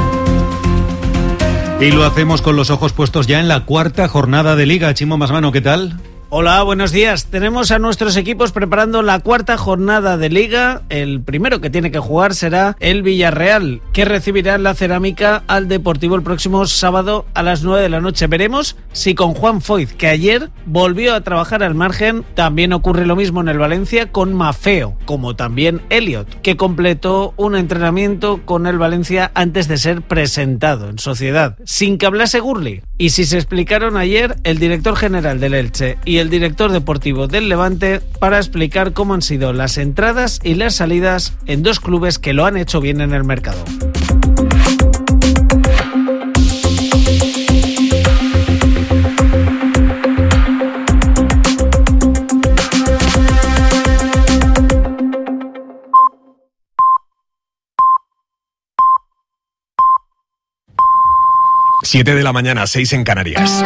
Y lo hacemos con los ojos puestos ya en la cuarta jornada de Liga. Chimo Masmano, ¿qué tal? Hola, buenos días. Tenemos a nuestros equipos preparando la cuarta jornada de Liga. El primero que tiene que jugar será el Villarreal, que recibirá la Cerámica al Deportivo el próximo sábado a las 9 de la noche. Veremos si con Juan Foyz, que ayer volvió a trabajar al margen, también ocurre lo mismo en el Valencia con Mafeo, como también Elliot, que completó un entrenamiento con el Valencia antes de ser presentado en sociedad, sin que hablase Gurli. Y si se explicaron ayer el director general del Elche y el director deportivo del Levante para explicar cómo han sido las entradas y las salidas en dos clubes que lo han hecho bien en el mercado. Siete de la mañana, 6 en Canarias.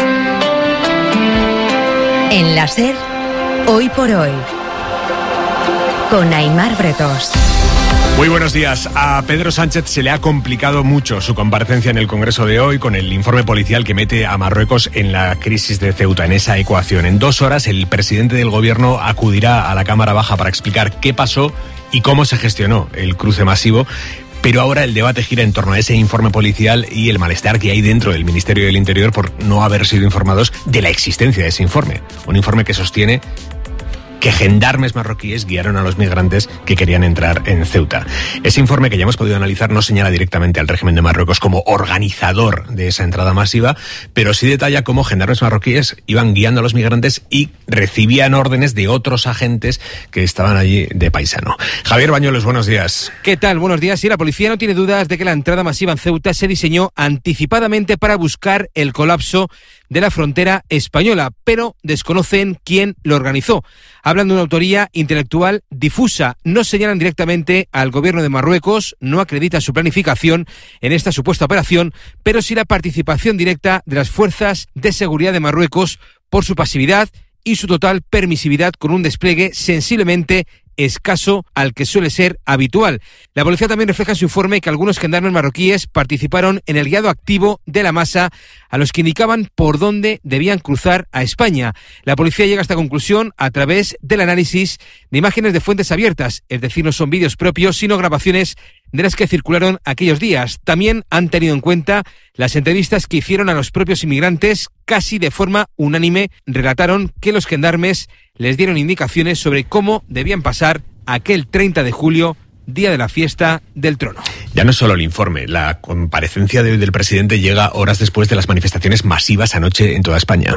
En la SER, Hoy por Hoy, con Aimar Bretos. Muy buenos días. A Pedro Sánchez se le ha complicado mucho su comparecencia en el Congreso de hoy con el informe policial que mete a Marruecos en la crisis de Ceuta, en esa ecuación. En 2 horas el presidente del Gobierno acudirá a la Cámara Baja para explicar qué pasó y cómo se gestionó el cruce masivo. Pero ahora el debate gira en torno a ese informe policial y el malestar que hay dentro del Ministerio del Interior por no haber sido informados de la existencia de ese informe. Un informe que sostiene que gendarmes marroquíes guiaron a los migrantes que querían entrar en Ceuta. Ese informe, que ya hemos podido analizar, no señala directamente al régimen de Marruecos como organizador de esa entrada masiva, pero sí detalla cómo gendarmes marroquíes iban guiando a los migrantes y recibían órdenes de otros agentes que estaban allí de paisano. Javier Bañuelos, buenos días. ¿Qué tal? Buenos días. Sí, la policía no tiene dudas de que la entrada masiva en Ceuta se diseñó anticipadamente para buscar el colapso de la frontera española, pero desconocen quién lo organizó. Hablan de una autoría intelectual difusa. No señalan directamente al gobierno de Marruecos, no acreditan su planificación en esta supuesta operación, pero sí la participación directa de las fuerzas de seguridad de Marruecos por su pasividad y su total permisividad con un despliegue sensiblemente escaso al que suele ser habitual. La policía también refleja en su informe que algunos gendarmes marroquíes participaron en el guiado activo de la masa a los que indicaban por dónde debían cruzar a España. La policía llega a esta conclusión a través del análisis de imágenes de fuentes abiertas, es decir, no son vídeos propios, sino grabaciones de las que circularon aquellos días. También han tenido en cuenta las entrevistas que hicieron a los propios inmigrantes. Casi de forma unánime relataron que los gendarmes les dieron indicaciones sobre cómo debían pasar aquel 30 de julio, día de la fiesta del Trono. Ya no es solo el informe, la comparecencia de hoy del presidente llega horas después de las manifestaciones masivas anoche en toda España.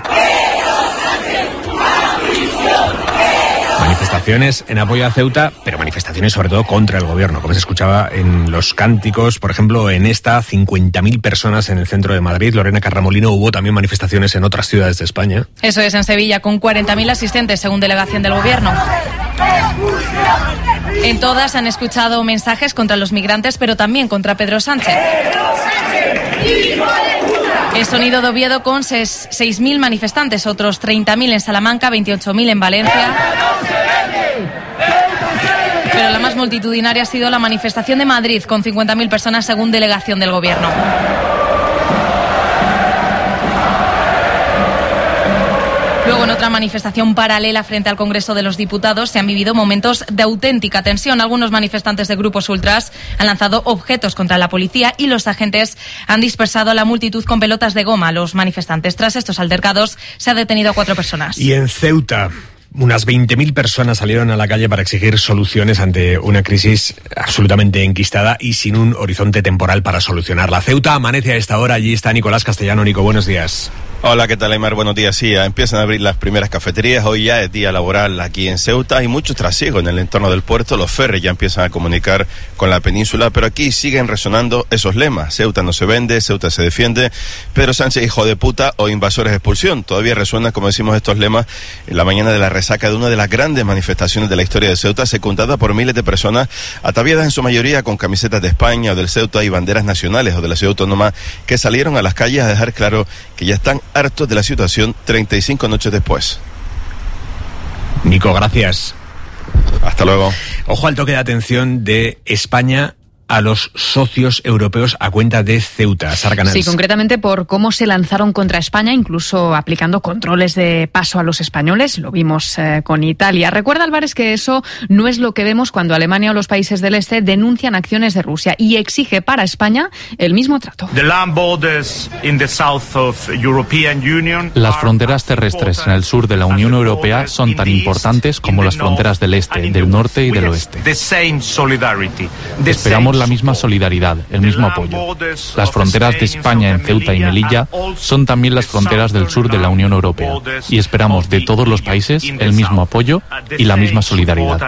Manifestaciones en apoyo a Ceuta, pero manifestaciones sobre todo contra el gobierno, como se escuchaba en los cánticos, por ejemplo, en esta 50.000 personas en el centro de Madrid. Lorena Carramolino, hubo también manifestaciones en otras ciudades de España. Eso es, en Sevilla, con 40.000 asistentes, según delegación del gobierno. En todas han escuchado mensajes contra los migrantes, pero también contra Pedro Sánchez. El Sonido de Oviedo con 6.000 manifestantes, otros 30.000 en Salamanca, 28.000 en Valencia. Pero la más multitudinaria ha sido la manifestación de Madrid, con 50.000 personas, según delegación del gobierno. Luego, en otra manifestación paralela frente al Congreso de los Diputados, se han vivido momentos de auténtica tensión. Algunos manifestantes de grupos ultras han lanzado objetos contra la policía y los agentes han dispersado a la multitud con pelotas de goma. Los manifestantes, tras estos altercados, se ha detenido a 4 personas. Y en Ceuta, unas 20.000 personas salieron a la calle para exigir soluciones ante una crisis absolutamente enquistada y sin un horizonte temporal para solucionarla. Ceuta amanece a esta hora, allí está Nicolás Castellano. Nico, buenos días. Hola, ¿qué tal, Aymar? Buenos días. Sí, empiezan a abrir las primeras cafeterías. Hoy ya es día laboral aquí en Ceuta. Hay mucho trasiego en el entorno del puerto. Los ferries ya empiezan a comunicar con la península, pero aquí siguen resonando esos lemas. Ceuta no se vende, Ceuta se defiende. Pedro Sánchez, hijo de puta, o invasores de expulsión. Todavía resuenan, como decimos, estos lemas en la mañana de la resaca de una de las grandes manifestaciones de la historia de Ceuta, secundada por miles de personas ataviadas en su mayoría con camisetas de España o del Ceuta y banderas nacionales o de la ciudad autónoma, que salieron a las calles a dejar claro que ya están hartos de la situación 35 noches después. Nico, gracias. Hasta luego. Ojo al toque de atención de España a los socios europeos a cuenta de Ceuta. Sara Canals. Sí, concretamente por cómo se lanzaron contra España, incluso aplicando controles de paso a los españoles. Lo vimos con Italia. Recuerda, Álvarez, que eso no es lo que vemos cuando Alemania o los países del este denuncian acciones de Rusia y exige para España el mismo trato. Las fronteras terrestres en el sur de la Unión Europea son tan importantes como las fronteras del este, del norte y del oeste. Esperamos la misma solidaridad, el mismo apoyo. Las fronteras de España en Ceuta y Melilla son también las fronteras del sur de la Unión Europea y esperamos de todos los países el mismo apoyo y la misma solidaridad.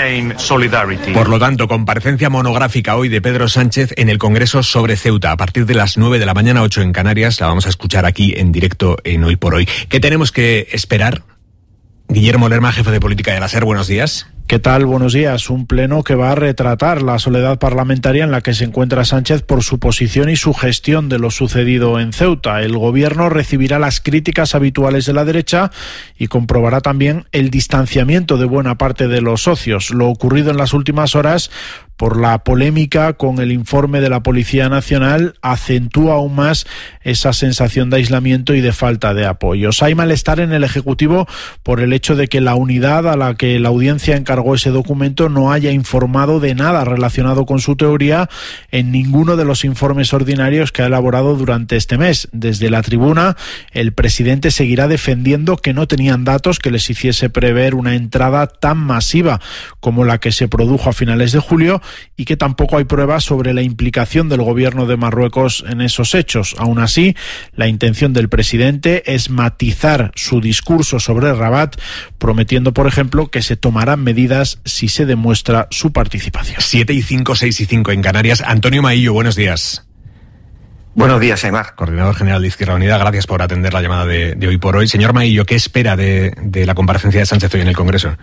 Por lo tanto, comparecencia monográfica hoy de Pedro Sánchez en el Congreso sobre Ceuta. A partir de las 9 de la mañana, 8 en Canarias, la vamos a escuchar aquí en directo en Hoy por Hoy. ¿Qué tenemos que esperar? Guillermo Lerma, jefe de política de la SER, buenos días. ¿Qué tal? Buenos días. Un pleno que va a retratar la soledad parlamentaria en la que se encuentra Sánchez por su posición y su gestión de lo sucedido en Ceuta. El gobierno recibirá las críticas habituales de la derecha y comprobará también el distanciamiento de buena parte de los socios. Lo ocurrido en las últimas horas por la polémica con el informe de la Policía Nacional acentúa aún más esa sensación de aislamiento y de falta de apoyos. Hay malestar en el Ejecutivo por el hecho de que la unidad a la que la audiencia encargó ese documento no haya informado de nada relacionado con su teoría en ninguno de los informes ordinarios que ha elaborado durante este mes. Desde la tribuna, el presidente seguirá defendiendo que no tenían datos que les hiciese prever una entrada tan masiva como la que se produjo a finales de julio y que tampoco hay pruebas sobre la implicación del gobierno de Marruecos en esos hechos. Aún así, la intención del presidente es matizar su discurso sobre Rabat, prometiendo, por ejemplo, que se tomarán medidas si se demuestra su participación. 7:05, 6:05 en Canarias. Antonio Maillo, buenos días. Buenos días, Aymar. Coordinador general de Izquierda Unida, gracias por atender la llamada de Hoy por Hoy. Señor Maillo, ¿qué espera de la comparecencia de Sánchez hoy en el Congreso?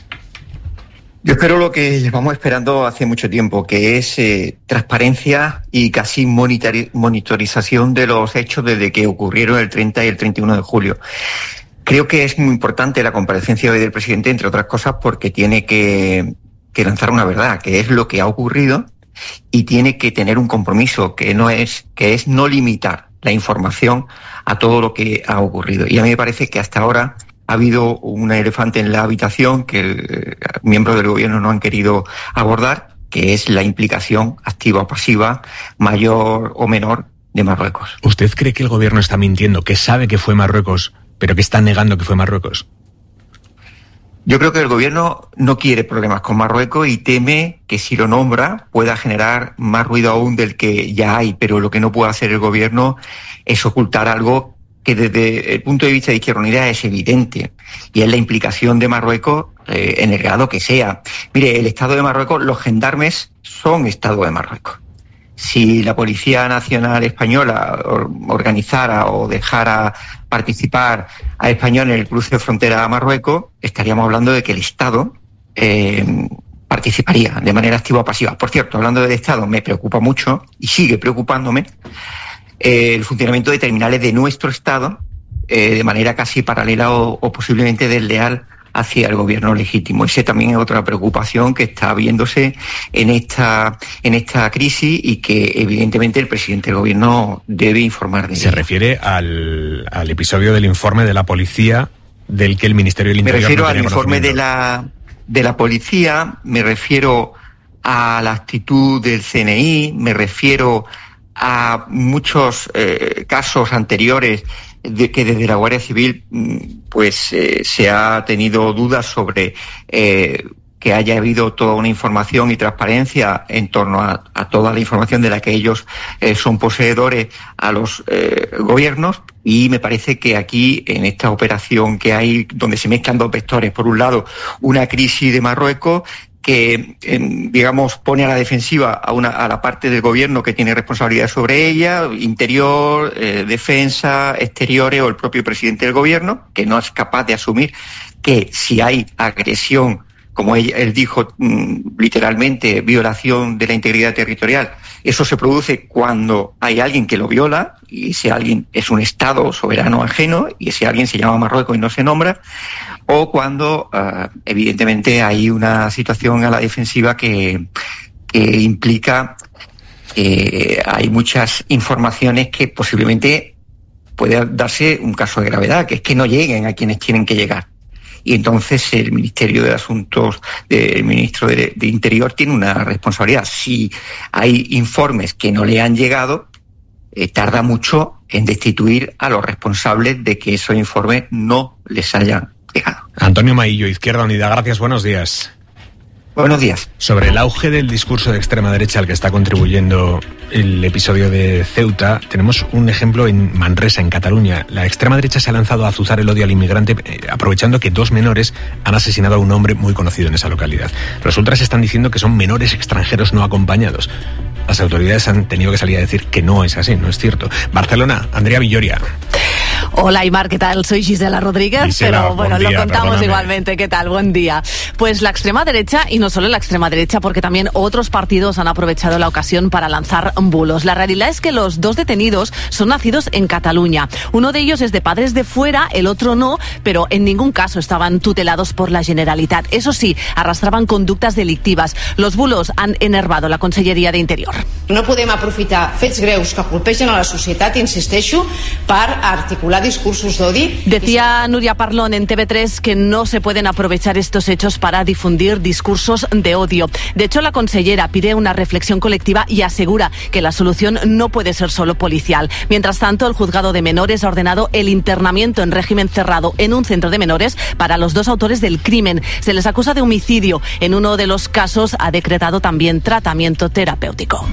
Yo espero lo que llevamos esperando hace mucho tiempo, que es transparencia y casi monitorización de los hechos desde que ocurrieron el 30 y el 31 de julio. Creo que es muy importante la comparecencia hoy del presidente, entre otras cosas, porque tiene que lanzar una verdad, que es lo que ha ocurrido, y tiene que tener un compromiso que es no limitar la información a todo lo que ha ocurrido. Y a mí me parece que hasta ahora ha habido un elefante en la habitación que miembros del gobierno no han querido abordar, que es la implicación activa o pasiva, mayor o menor, de Marruecos. ¿Usted cree que el gobierno está mintiendo, que sabe que fue Marruecos, pero que está negando que fue Marruecos? Yo creo que el gobierno no quiere problemas con Marruecos y teme que si lo nombra pueda generar más ruido aún del que ya hay, pero lo que no puede hacer el gobierno es ocultar algo que desde el punto de vista de Izquierda Unida es evidente, y es la implicación de Marruecos en el grado que sea. Mire, el Estado de Marruecos, los gendarmes son Estado de Marruecos. Si la Policía Nacional Española organizara o dejara participar a españoles en el cruce de frontera a Marruecos, estaríamos hablando de que el Estado participaría de manera activa o pasiva. Por cierto, hablando del Estado, me preocupa mucho, y sigue preocupándome, el funcionamiento de terminales de nuestro Estado de manera casi paralela o posiblemente desleal hacia el gobierno legítimo. Ese también es otra preocupación que está viéndose en esta crisis y que evidentemente el presidente del gobierno debe informar de ello. Se refiere al episodio del informe de la policía del que el Ministerio del Interior... Me refiero no tenía al informe conocimiento. de la policía, me refiero a la actitud del CNI, me refiero a muchos casos anteriores de que desde la Guardia Civil se ha tenido dudas sobre que haya habido toda una información y transparencia en torno a toda la información de la que ellos son poseedores a los gobiernos, y me parece que aquí, en esta operación que hay, donde se mezclan dos vectores, por un lado una crisis de Marruecos que, digamos, pone a la defensiva a la parte del gobierno que tiene responsabilidad sobre ella, interior, defensa, exteriores, o el propio presidente del gobierno, que no es capaz de asumir que si hay agresión, como él dijo literalmente, violación de la integridad territorial, eso se produce cuando hay alguien que lo viola, y ese alguien es un Estado soberano ajeno, y ese alguien se llama Marruecos y no se nombra, o cuando evidentemente hay una situación a la defensiva que implica hay muchas informaciones que posiblemente puede darse un caso de gravedad, que es que no lleguen a quienes tienen que llegar. Y entonces el Ministerio de Asuntos, el ministro de Interior tiene una responsabilidad. Si hay informes que no le han llegado, tarda mucho en destituir a los responsables de que esos informes no les hayan llegado. Antonio Maillo, Izquierda Unida, gracias, buenos días. Buenos días. Sobre el auge del discurso de extrema derecha al que está contribuyendo el episodio de Ceuta, tenemos un ejemplo en Manresa, en Cataluña. La extrema derecha se ha lanzado a azuzar el odio al inmigrante, aprovechando que 2 menores han asesinado a un hombre muy conocido en esa localidad. Los ultras están diciendo que son menores extranjeros no acompañados. Las autoridades han tenido que salir a decir que no es así, no es cierto. Barcelona, Andrea Villoria. Hola, Aimar, ¿qué tal? Soy Gisela Rodríguez, Gisela, pero bueno, día, lo contamos perdóname. igualmente. ¿Qué tal? Buen día. Pues la extrema derecha, y no solo la extrema derecha, porque también otros partidos han aprovechado la ocasión para lanzar bulos. La realidad es que los 2 detenidos son nacidos en Cataluña. Uno de ellos es de padres de fuera, el otro no, pero en ningún caso estaban tutelados por la Generalitat. Eso sí, arrastraban conductas delictivas. Los bulos han enervado la Conselleria de Interior. No podem aprofitar fets greus que colpegen a la societat, insisteixo, per articular discursos d'odi. Decía Nuria Parlón en TV3 que no se pueden aprovechar estos hechos para difundir discursos de odio. De hecho, la consellera pide una reflexión colectiva y asegura que la solución no puede ser solo policial. Mientras tanto, el juzgado de menores ha ordenado el internamiento en régimen cerrado en un centro de menores para los 2 autores del crimen. Se les acusa de homicidio. En uno de los casos ha decretado también tratamiento terapéutico.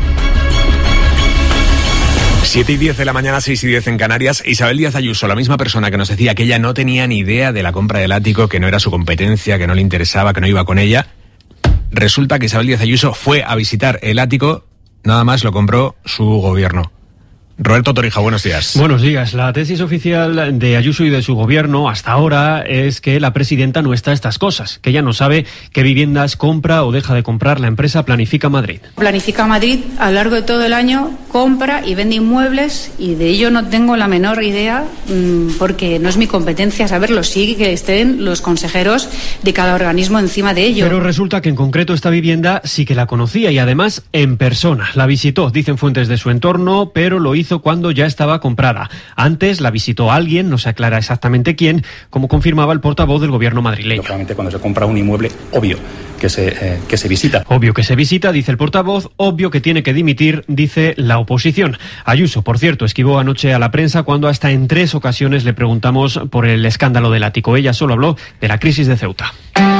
7:10 de la mañana, 6:10 en Canarias. Isabel Díaz Ayuso, la misma persona que nos decía que ella no tenía ni idea de la compra del ático, que no era su competencia, que no le interesaba, que no iba con ella. Resulta que Isabel Díaz Ayuso fue a visitar el ático, nada más lo compró su gobierno. Roberto Torija, buenos días. Buenos días. La tesis oficial de Ayuso y de su gobierno hasta ahora es que la presidenta no está a estas cosas, que ella no sabe qué viviendas compra o deja de comprar la empresa Planifica Madrid. Planifica Madrid a lo largo de todo el año compra y vende inmuebles y de ello no tengo la menor idea porque no es mi competencia saberlo, sí que estén los consejeros de cada organismo encima de ello. Pero resulta que en concreto esta vivienda sí que la conocía y además en persona. La visitó, dicen fuentes de su entorno, pero lo hizo cuando ya estaba comprada. Antes la visitó alguien, no se aclara exactamente quién, como confirmaba el portavoz del gobierno madrileño. Lógicamente, cuando se compra un inmueble, obvio que se visita. Obvio que se visita, dice el portavoz, obvio que tiene que dimitir, dice la oposición. Ayuso, por cierto, esquivó anoche a la prensa cuando hasta en 3 ocasiones le preguntamos por el escándalo del ático. Ella solo habló de la crisis de Ceuta.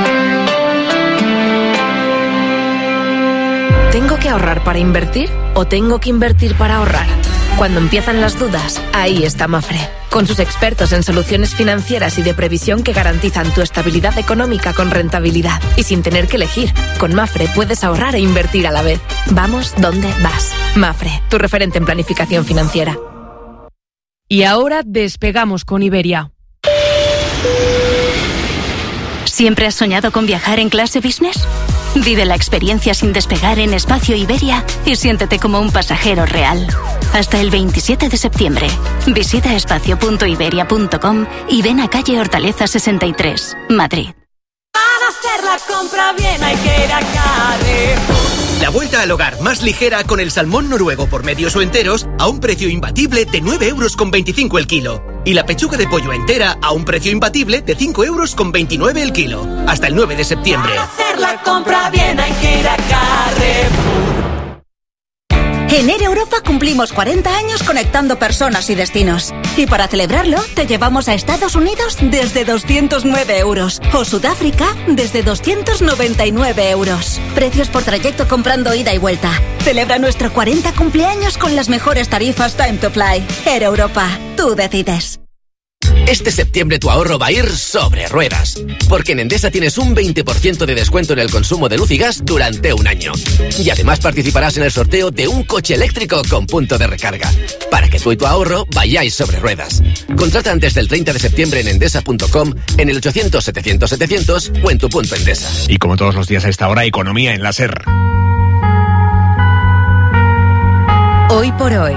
¿Tengo que ahorrar para invertir o tengo que invertir para ahorrar? Cuando empiezan las dudas, ahí está Mafre, con sus expertos en soluciones financieras y de previsión que garantizan tu estabilidad económica con rentabilidad y sin tener que elegir. Con Mafre puedes ahorrar e invertir a la vez. Vamos donde vas. Mafre, tu referente en planificación financiera. Y ahora despegamos con Iberia. ¿Siempre has soñado con viajar en clase business? Vive la experiencia sin despegar en Espacio Iberia y siéntete como un pasajero real. Hasta el 27 de septiembre. Visita espacio.iberia.com y ven a calle Hortaleza 63, Madrid. Para hacer la compra bien hay que ir a Carrefour. La vuelta al hogar más ligera con el salmón noruego por medios o enteros a un precio imbatible de 9,25 € el kilo. Y la pechuga de pollo entera a un precio imbatible de 5,29 € el kilo. Hasta el 9 de septiembre. Para hacer la compra bien hay que ir a Carrefour. En Air Europa cumplimos 40 años conectando personas y destinos. Y para celebrarlo, te llevamos a Estados Unidos desde 209 € o Sudáfrica desde 299 €. Precios por trayecto comprando ida y vuelta. Celebra nuestro 40 cumpleaños con las mejores tarifas Time to Fly. Air Europa, tú decides. Este septiembre tu ahorro va a ir sobre ruedas, porque en Endesa tienes un 20% de descuento en el consumo de luz y gas durante un año. Y además participarás en el sorteo de un coche eléctrico con punto de recarga, para que tú y tu ahorro vayáis sobre ruedas. Contrata antes del 30 de septiembre en endesa.com, en el 800-700-700 o en tu punto Endesa. Y como todos los días a esta hora, economía en la SER. Hoy por hoy.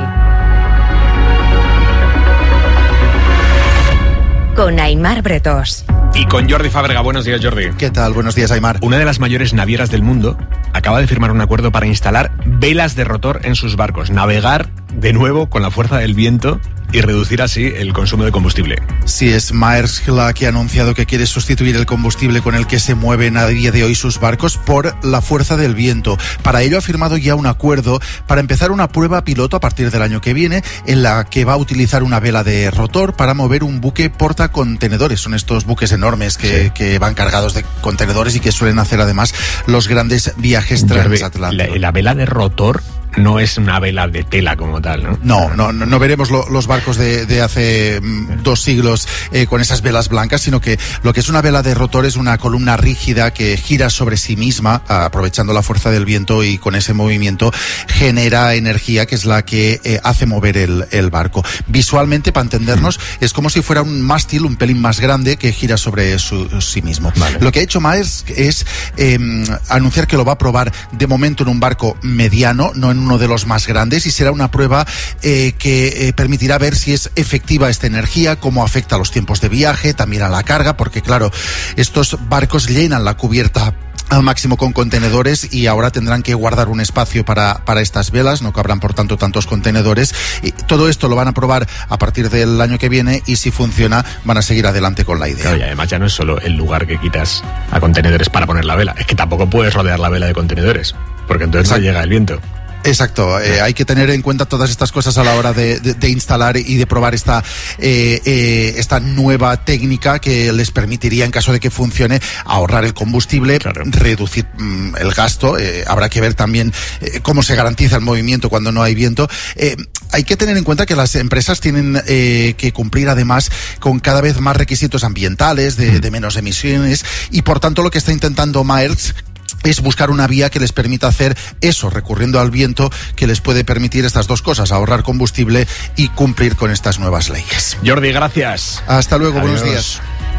Con Aimar Bretós. Y con Jordi Fábrega. Buenos días, Jordi. ¿Qué tal? Buenos días, Aimar. Una de las mayores navieras del mundo acaba de firmar un acuerdo para instalar velas de rotor en sus barcos. Navegar de nuevo con la fuerza del viento y reducir así el consumo de combustible. Sí, es Maersk la que ha anunciado que quiere sustituir el combustible con el que se mueven a día de hoy sus barcos por la fuerza del viento. Para ello ha firmado ya un acuerdo para empezar una prueba piloto a partir del año que viene en la que va a utilizar una vela de rotor para mover un buque portacontenedores. Son estos buques enormes que van cargados de contenedores y que suelen hacer además los grandes viajes transatlánticos. La vela de rotor no es una vela de tela como tal, ¿no? No veremos los barcos de hace 2 siglos con esas velas blancas, sino que lo que es una vela de rotor es una columna rígida que gira sobre sí misma, aprovechando la fuerza del viento, y con ese movimiento genera energía que es la que hace mover el barco. Visualmente, para entendernos, es como si fuera un mástil un pelín más grande que gira sobre sí mismo. Vale. Lo que ha hecho Maersk es anunciar que lo va a probar de momento en un barco mediano, no en uno de los más grandes, y será una prueba que permitirá ver si es efectiva esta energía, cómo afecta a los tiempos de viaje, también a la carga, porque claro, estos barcos llenan la cubierta al máximo con contenedores y ahora tendrán que guardar un espacio para estas velas, no cabrán por tanto tantos contenedores, y todo esto lo van a probar a partir del año que viene, y si funciona van a seguir adelante con la idea. Claro, y además ya no es solo el lugar que quitas a contenedores para poner la vela, es que tampoco puedes rodear la vela de contenedores, porque entonces no llega el viento. Exacto, hay que tener en cuenta todas estas cosas a la hora de instalar y de probar esta nueva técnica que les permitiría, en caso de que funcione, ahorrar el combustible, reducir el gasto. Habrá que ver también cómo se garantiza el movimiento cuando no hay viento. Hay que tener en cuenta que las empresas tienen que cumplir además con cada vez más requisitos ambientales, de menos emisiones, y por tanto lo que está intentando Maersk es buscar una vía que les permita hacer eso, recurriendo al viento, que les puede permitir estas dos cosas, ahorrar combustible y cumplir con estas nuevas leyes. Jordi, gracias. Hasta luego, Adiós. buenos días.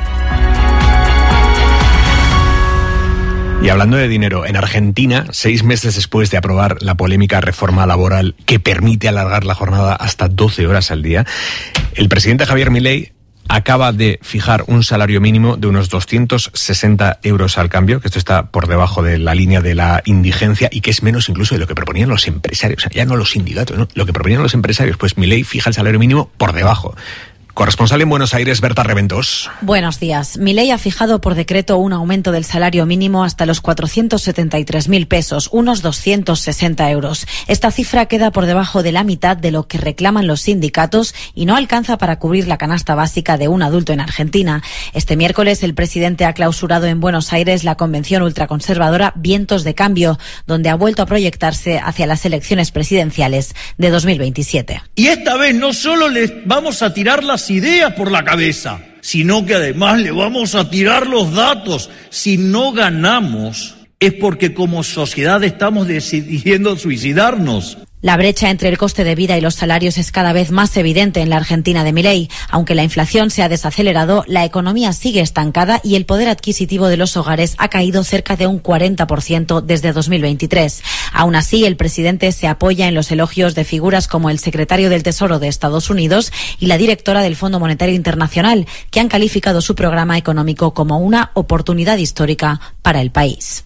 Y hablando de dinero, en Argentina, 6 meses después de aprobar la polémica reforma laboral que permite alargar la jornada hasta 12 horas al día, el presidente Javier Milei acaba de fijar un salario mínimo de unos 260 euros al cambio, que esto está por debajo de la línea de la indigencia y que es menos incluso de lo que proponían los empresarios, o sea, ya no los sindicatos, ¿no? Lo que proponían los empresarios, pues Milei fija el salario mínimo por debajo. Corresponsal en Buenos Aires, Berta Reventos. Buenos días. Milei ha fijado por decreto un aumento del salario mínimo hasta los 473.000 pesos, unos 260 euros. Esta cifra queda por debajo de la mitad de lo que reclaman los sindicatos y no alcanza para cubrir la canasta básica de un adulto en Argentina. Este miércoles el presidente ha clausurado en Buenos Aires la convención ultraconservadora Vientos de Cambio, donde ha vuelto a proyectarse hacia las elecciones presidenciales de 2027. Y esta vez no solo les vamos a tirar las ideas por la cabeza, sino que además le vamos a tirar los datos. Si no ganamos es porque como sociedad estamos decidiendo suicidarnos. La brecha entre el coste de vida y los salarios es cada vez más evidente en la Argentina de Milei. Aunque la inflación se ha desacelerado, la economía sigue estancada y el poder adquisitivo de los hogares ha caído cerca de un 40% desde 2023. Aún así, el presidente se apoya en los elogios de figuras como el secretario del Tesoro de Estados Unidos y la directora del Fondo Monetario Internacional, que han calificado su programa económico como una oportunidad histórica para el país.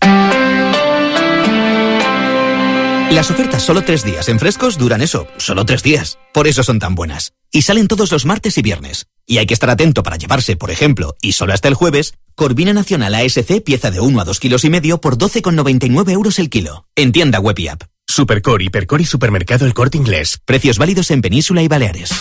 Las ofertas solo 3 días en Frescos duran eso, solo 3 días. Por eso son tan buenas. Y salen todos los martes y viernes. Y hay que estar atento para llevarse, por ejemplo, y solo hasta el jueves, Corvina Nacional ASC pieza de 1 a 2,5 kilos por 12,99 euros el kilo. En tienda web y app. Supercor, Hipercor y Supermercado El Corte Inglés. Precios válidos en Península y Baleares.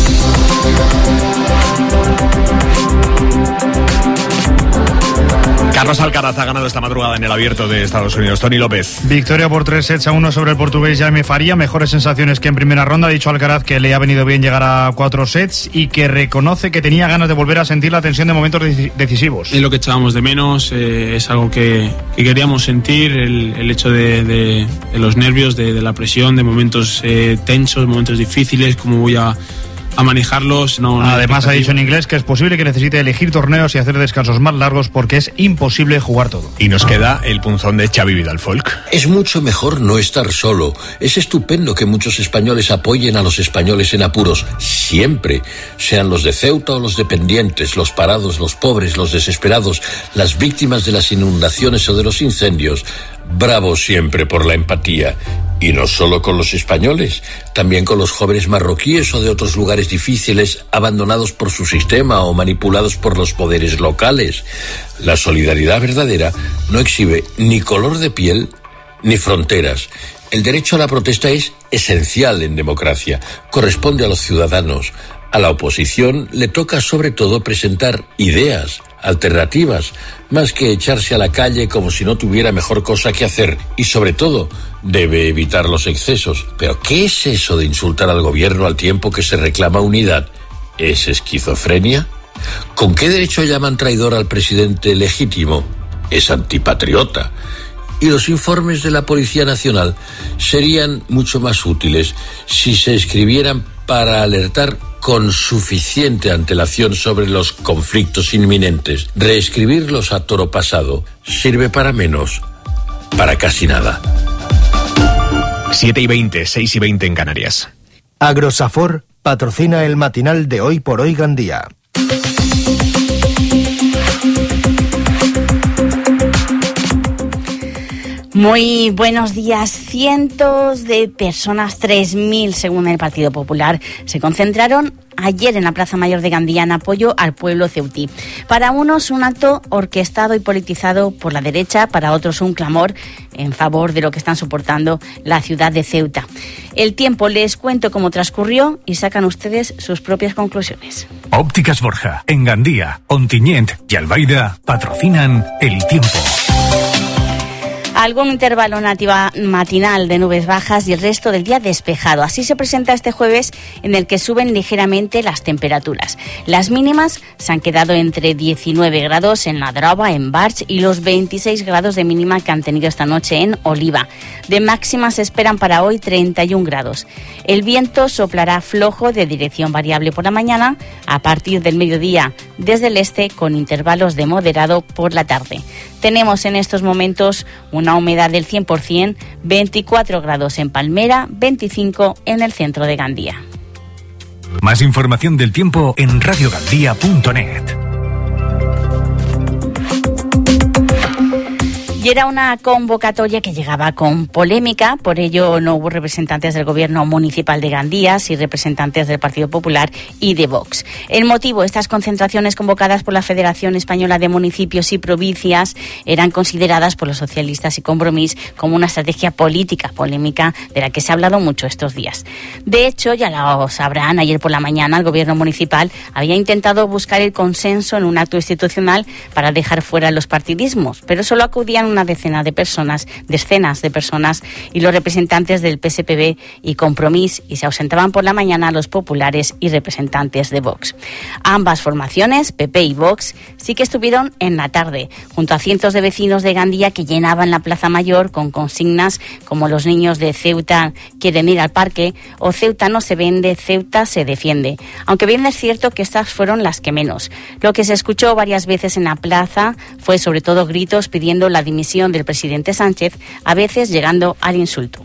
Carlos Alcaraz ha ganado esta madrugada en el Abierto de Estados Unidos. Tony López. Victoria por 3-1 sobre el portugués Jaime Faria. Mejores sensaciones que en primera ronda. Ha dicho Alcaraz que le ha venido bien llegar a 4 sets y que reconoce que tenía ganas de volver a sentir la tensión de momentos decisivos. Es lo que echábamos de menos, es algo que queríamos sentir, el hecho de los nervios, de la presión, de momentos tensos, momentos difíciles, cómo voy a manejarlos. Además ha dicho en inglés que es posible que necesite elegir torneos y hacer descansos más largos porque es imposible jugar todo. Y nos queda el punzón de Xavi Vidal-Folk. Es mucho mejor no estar solo. Es estupendo que muchos españoles apoyen a los españoles en apuros, siempre, sean los de Ceuta o los dependientes, los parados, los pobres, los desesperados, las víctimas de las inundaciones o de los incendios. Bravo siempre por la empatía. Y no solo con los españoles, también con los jóvenes marroquíes o de otros lugares difíciles, abandonados por su sistema o manipulados por los poderes locales. La solidaridad verdadera no exhibe ni color de piel ni fronteras. El derecho a la protesta es esencial en democracia, corresponde a los ciudadanos. A la oposición le toca sobre todo presentar ideas, alternativas, más que echarse a la calle como si no tuviera mejor cosa que hacer. Y sobre todo, debe evitar los excesos. Pero ¿qué es eso de insultar al gobierno al tiempo que se reclama unidad? ¿Es esquizofrenia? ¿Con qué derecho llaman traidor al presidente legítimo? Es antipatriota. Y los informes de la Policía Nacional serían mucho más útiles si se escribieran para alertar con suficiente antelación sobre los conflictos inminentes. Reescribirlos a toro pasado sirve para menos, para casi nada. 7:20, 6:20 en Canarias. Agrosafor patrocina el matinal de Hoy por Hoy Gandía. Muy buenos días. Cientos de personas, 3.000 según el Partido Popular, se concentraron ayer en la Plaza Mayor de Gandía en apoyo al pueblo ceutí. Para unos un acto orquestado y politizado por la derecha, para otros un clamor en favor de lo que están soportando la ciudad de Ceuta. El tiempo, les cuento cómo transcurrió y sacan ustedes sus propias conclusiones. Ópticas Borja, en Gandía, Ontinyent y Albaida patrocinan el tiempo. Algún intervalo matinal de nubes bajas y el resto del día despejado. Así se presenta este jueves, en el que suben ligeramente las temperaturas. Las mínimas se han quedado entre 19 grados en La Droba, en Barx, y los 26 grados de mínima que han tenido esta noche en Oliva. De máxima se esperan para hoy 31 grados. El viento soplará flojo de dirección variable por la mañana, a partir del mediodía desde el este, con intervalos de moderado por la tarde. Tenemos en estos momentos una humedad del 100%, 24 grados en Palmera, 25 en el centro de Gandía. Más información del tiempo en radiogandía.net. Y era una convocatoria que llegaba con polémica, por ello no hubo representantes del Gobierno Municipal de Gandía, sí representantes del Partido Popular y de Vox. El motivo, estas concentraciones convocadas por la Federación Española de Municipios y Provincias eran consideradas por los socialistas y Compromís como una estrategia política polémica de la que se ha hablado mucho estos días. De hecho, ya lo sabrán, ayer por la mañana el Gobierno Municipal había intentado buscar el consenso en un acto institucional para dejar fuera los partidismos, pero solo acudían una decenas de personas, y los representantes del PSPB y Compromís, y se ausentaban por la mañana los populares y representantes de Vox. Ambas formaciones, PP y Vox, sí que estuvieron en la tarde, junto a cientos de vecinos de Gandía que llenaban la Plaza Mayor con consignas como los niños de Ceuta quieren ir al parque o Ceuta no se vende, Ceuta se defiende. Aunque bien es cierto que estas fueron las que menos. Lo que se escuchó varias veces en la plaza fue sobre todo gritos pidiendo la dimisión del presidente Sánchez, a veces llegando al insulto.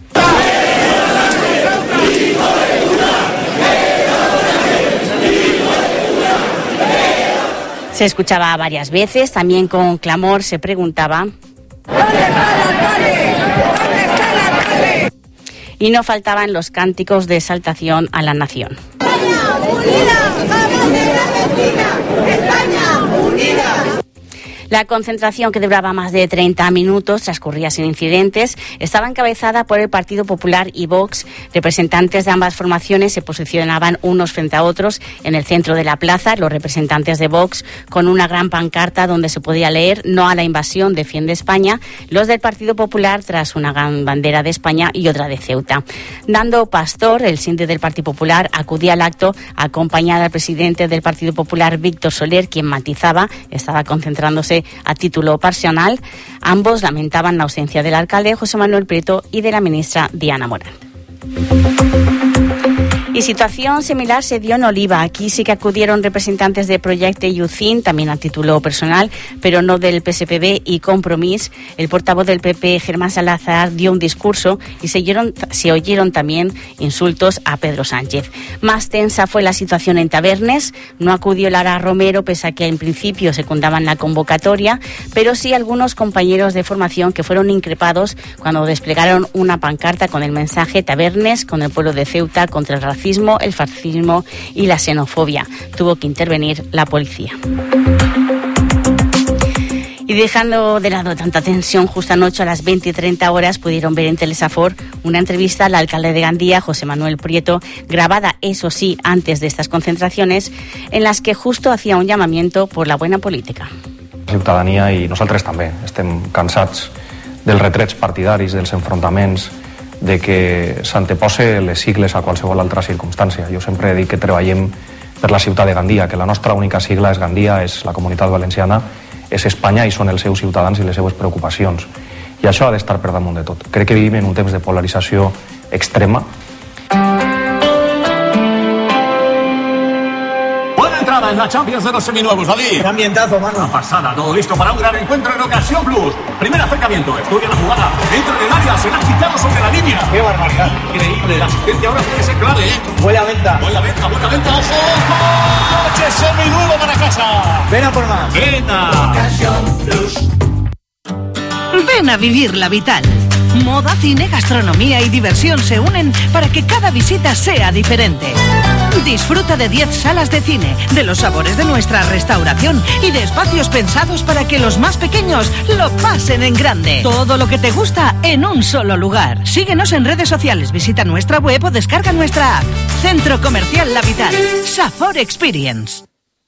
Se escuchaba varias veces, también con clamor se preguntaba: ¿dónde está el alcalde? ¿Dónde está el alcalde? Y no faltaban los cánticos de exaltación a la nación. España unida, jamás será vencida. España unida. La concentración, que duraba más de 30 minutos, transcurría sin incidentes. Estaba encabezada por el Partido Popular y Vox. Representantes de ambas formaciones se posicionaban unos frente a otros en el centro de la plaza. Los representantes de Vox con una gran pancarta donde se podía leer "No a la invasión, defiende España". Los del Partido Popular tras una gran bandera de España y otra de Ceuta. Nando Pastor, el síndic del Partido Popular, acudía al acto acompañado al presidente del Partido Popular, Víctor Soler, quien matizaba, estaba concentrándose a título personal. Ambos lamentaban la ausencia del alcalde José Manuel Prieto y de la ministra Diana Morán. Y situación similar se dio en Oliva. Aquí sí que acudieron representantes de Proyecto y UCIN, también a título personal, pero no del PSPB y Compromís. El portavoz del PP, Germán Salazar, dio un discurso y se oyeron también insultos a Pedro Sánchez. Más tensa fue la situación en Tabernes. No acudió Lara Romero, pese a que en principio secundaban la convocatoria, pero sí algunos compañeros de formación que fueron increpados cuando desplegaron una pancarta con el mensaje "Tabernes con el pueblo de Ceuta contra el racismo, el fascismo y la xenofobia". Tuvo que intervenir la policía. Y dejando de lado tanta tensión, justo anoche a las 20:30 horas pudieron ver en Telesafor una entrevista al alcalde de Gandía, José Manuel Prieto, grabada, eso sí, antes de estas concentraciones, en las que justo hacía un llamamiento por la buena política. La ciutadania i nosaltres també estem cansats dels retrets partidaris, dels enfrontaments, de que s'anteposa les sigles a qualsevol altra circumstància. Jo sempre he dit que treballem per la ciutat de Gandia, que la nostra única sigla és Gandia, és la Comunitat Valenciana, és Espanya i són els seus ciutadans i les seues preocupacions. I això ha d'estar per damunt de tot. Crec que vivim en un temps de polarització extrema. En la Champions de los seminuevos, David. Qué ambientazo, mano. Una pasada, todo listo para un gran encuentro en Ocasión Plus. Primer acercamiento, estudia la jugada, entra en el área, será quitado sobre la línea. Qué barbaridad. Increíble, la asistencia ahora puede ser clave, ¿eh? Buena venta. Buena venta, ojo. Coche seminuevo para casa. Ven a por más. Venga. Ocasión Plus. Ven a vivir la Vital. Moda, cine, gastronomía y diversión se unen para que cada visita sea diferente. Disfruta de 10 salas de cine, de los sabores de nuestra restauración y de espacios pensados para que los más pequeños lo pasen en grande. Todo lo que te gusta en un solo lugar. Síguenos en redes sociales, visita nuestra web o descarga nuestra app. Centro Comercial La Vital. Safor Experience.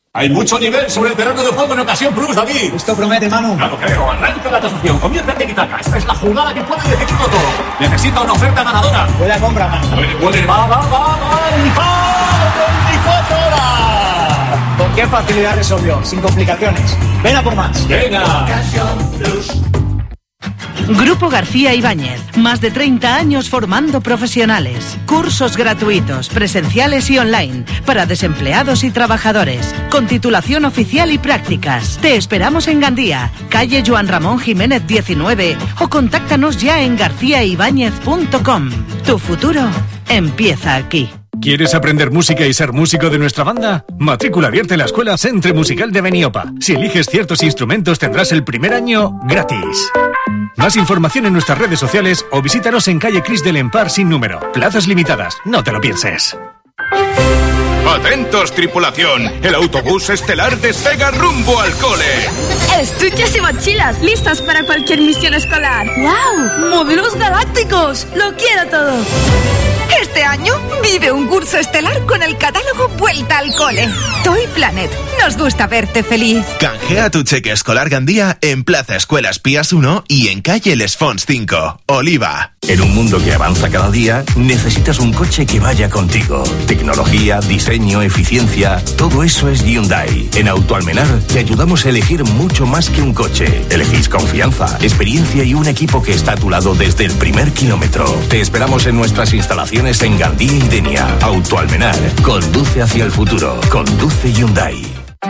Hay mucho nivel sobre el terreno de juego en Ocasión Plus, David. Esto promete, Manu. Claro, creo. Arranca la transacción. Comienza el tiki-taka. Esta es la jugada que puede decidirlo todo. Necesita una oferta ganadora. Buena compra, Manu. Puede. Va. ¡Y va! ¡24 horas! ¿Con qué facilidad resolvió? Sin complicaciones. Ven a por más. Venga. Ocasión Plus. Grupo García Ibáñez, más de 30 años formando profesionales. Cursos gratuitos, presenciales y online, para desempleados y trabajadores, con titulación oficial y prácticas. Te esperamos en Gandía, calle Joan Ramón Jiménez 19, o contáctanos ya en garciaibáñez.com. Tu futuro empieza aquí. ¿Quieres aprender música y ser músico de nuestra banda? Matrícula abierta en la Escuela Centre Musical de Beniopa. Si eliges ciertos instrumentos tendrás el primer año gratis. Más información en nuestras redes sociales o visítanos en calle Cris del Empar sin número. Plazas limitadas, no te lo pienses. ¡Atentos, tripulación! El autobús estelar despega rumbo al cole. Estuches y mochilas, listas para cualquier misión escolar. ¡Wow! ¡Modelos galácticos! ¡Lo quiero todo! Este año vive un curso estelar con el catálogo Vuelta al Cole. Toy Planet. Nos gusta verte feliz. Canjea tu cheque escolar Gandía en Plaza Escuelas Pías 1 y en calle Les Fonts 5, Oliva. En un mundo que avanza cada día, necesitas un coche que vaya contigo. Tecnología, diseño, eficiencia, todo eso es Hyundai. En Autoalmenar te ayudamos a elegir mucho más que un coche. Elegís confianza, experiencia y un equipo que está a tu lado desde el primer kilómetro. Te esperamos en nuestras instalaciones en Gandía y Denia. Autoalmenar, conduce hacia el futuro. Conduce Hyundai.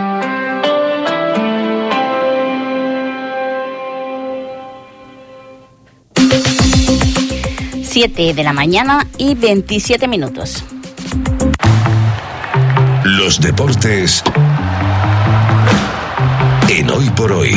Siete de la mañana y 27 minutos. Los deportes en Hoy por Hoy.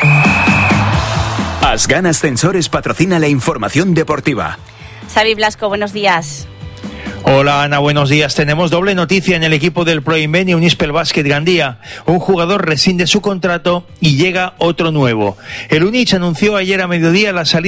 Asgan Ascensores patrocina la información deportiva. Xavi Blasco, buenos días. Hola Ana, buenos días. Tenemos doble noticia en el equipo del Pro Inbeni Unispel Basket Gandía. Un jugador rescinde su contrato y llega otro nuevo. El Unich anunció ayer a mediodía la salida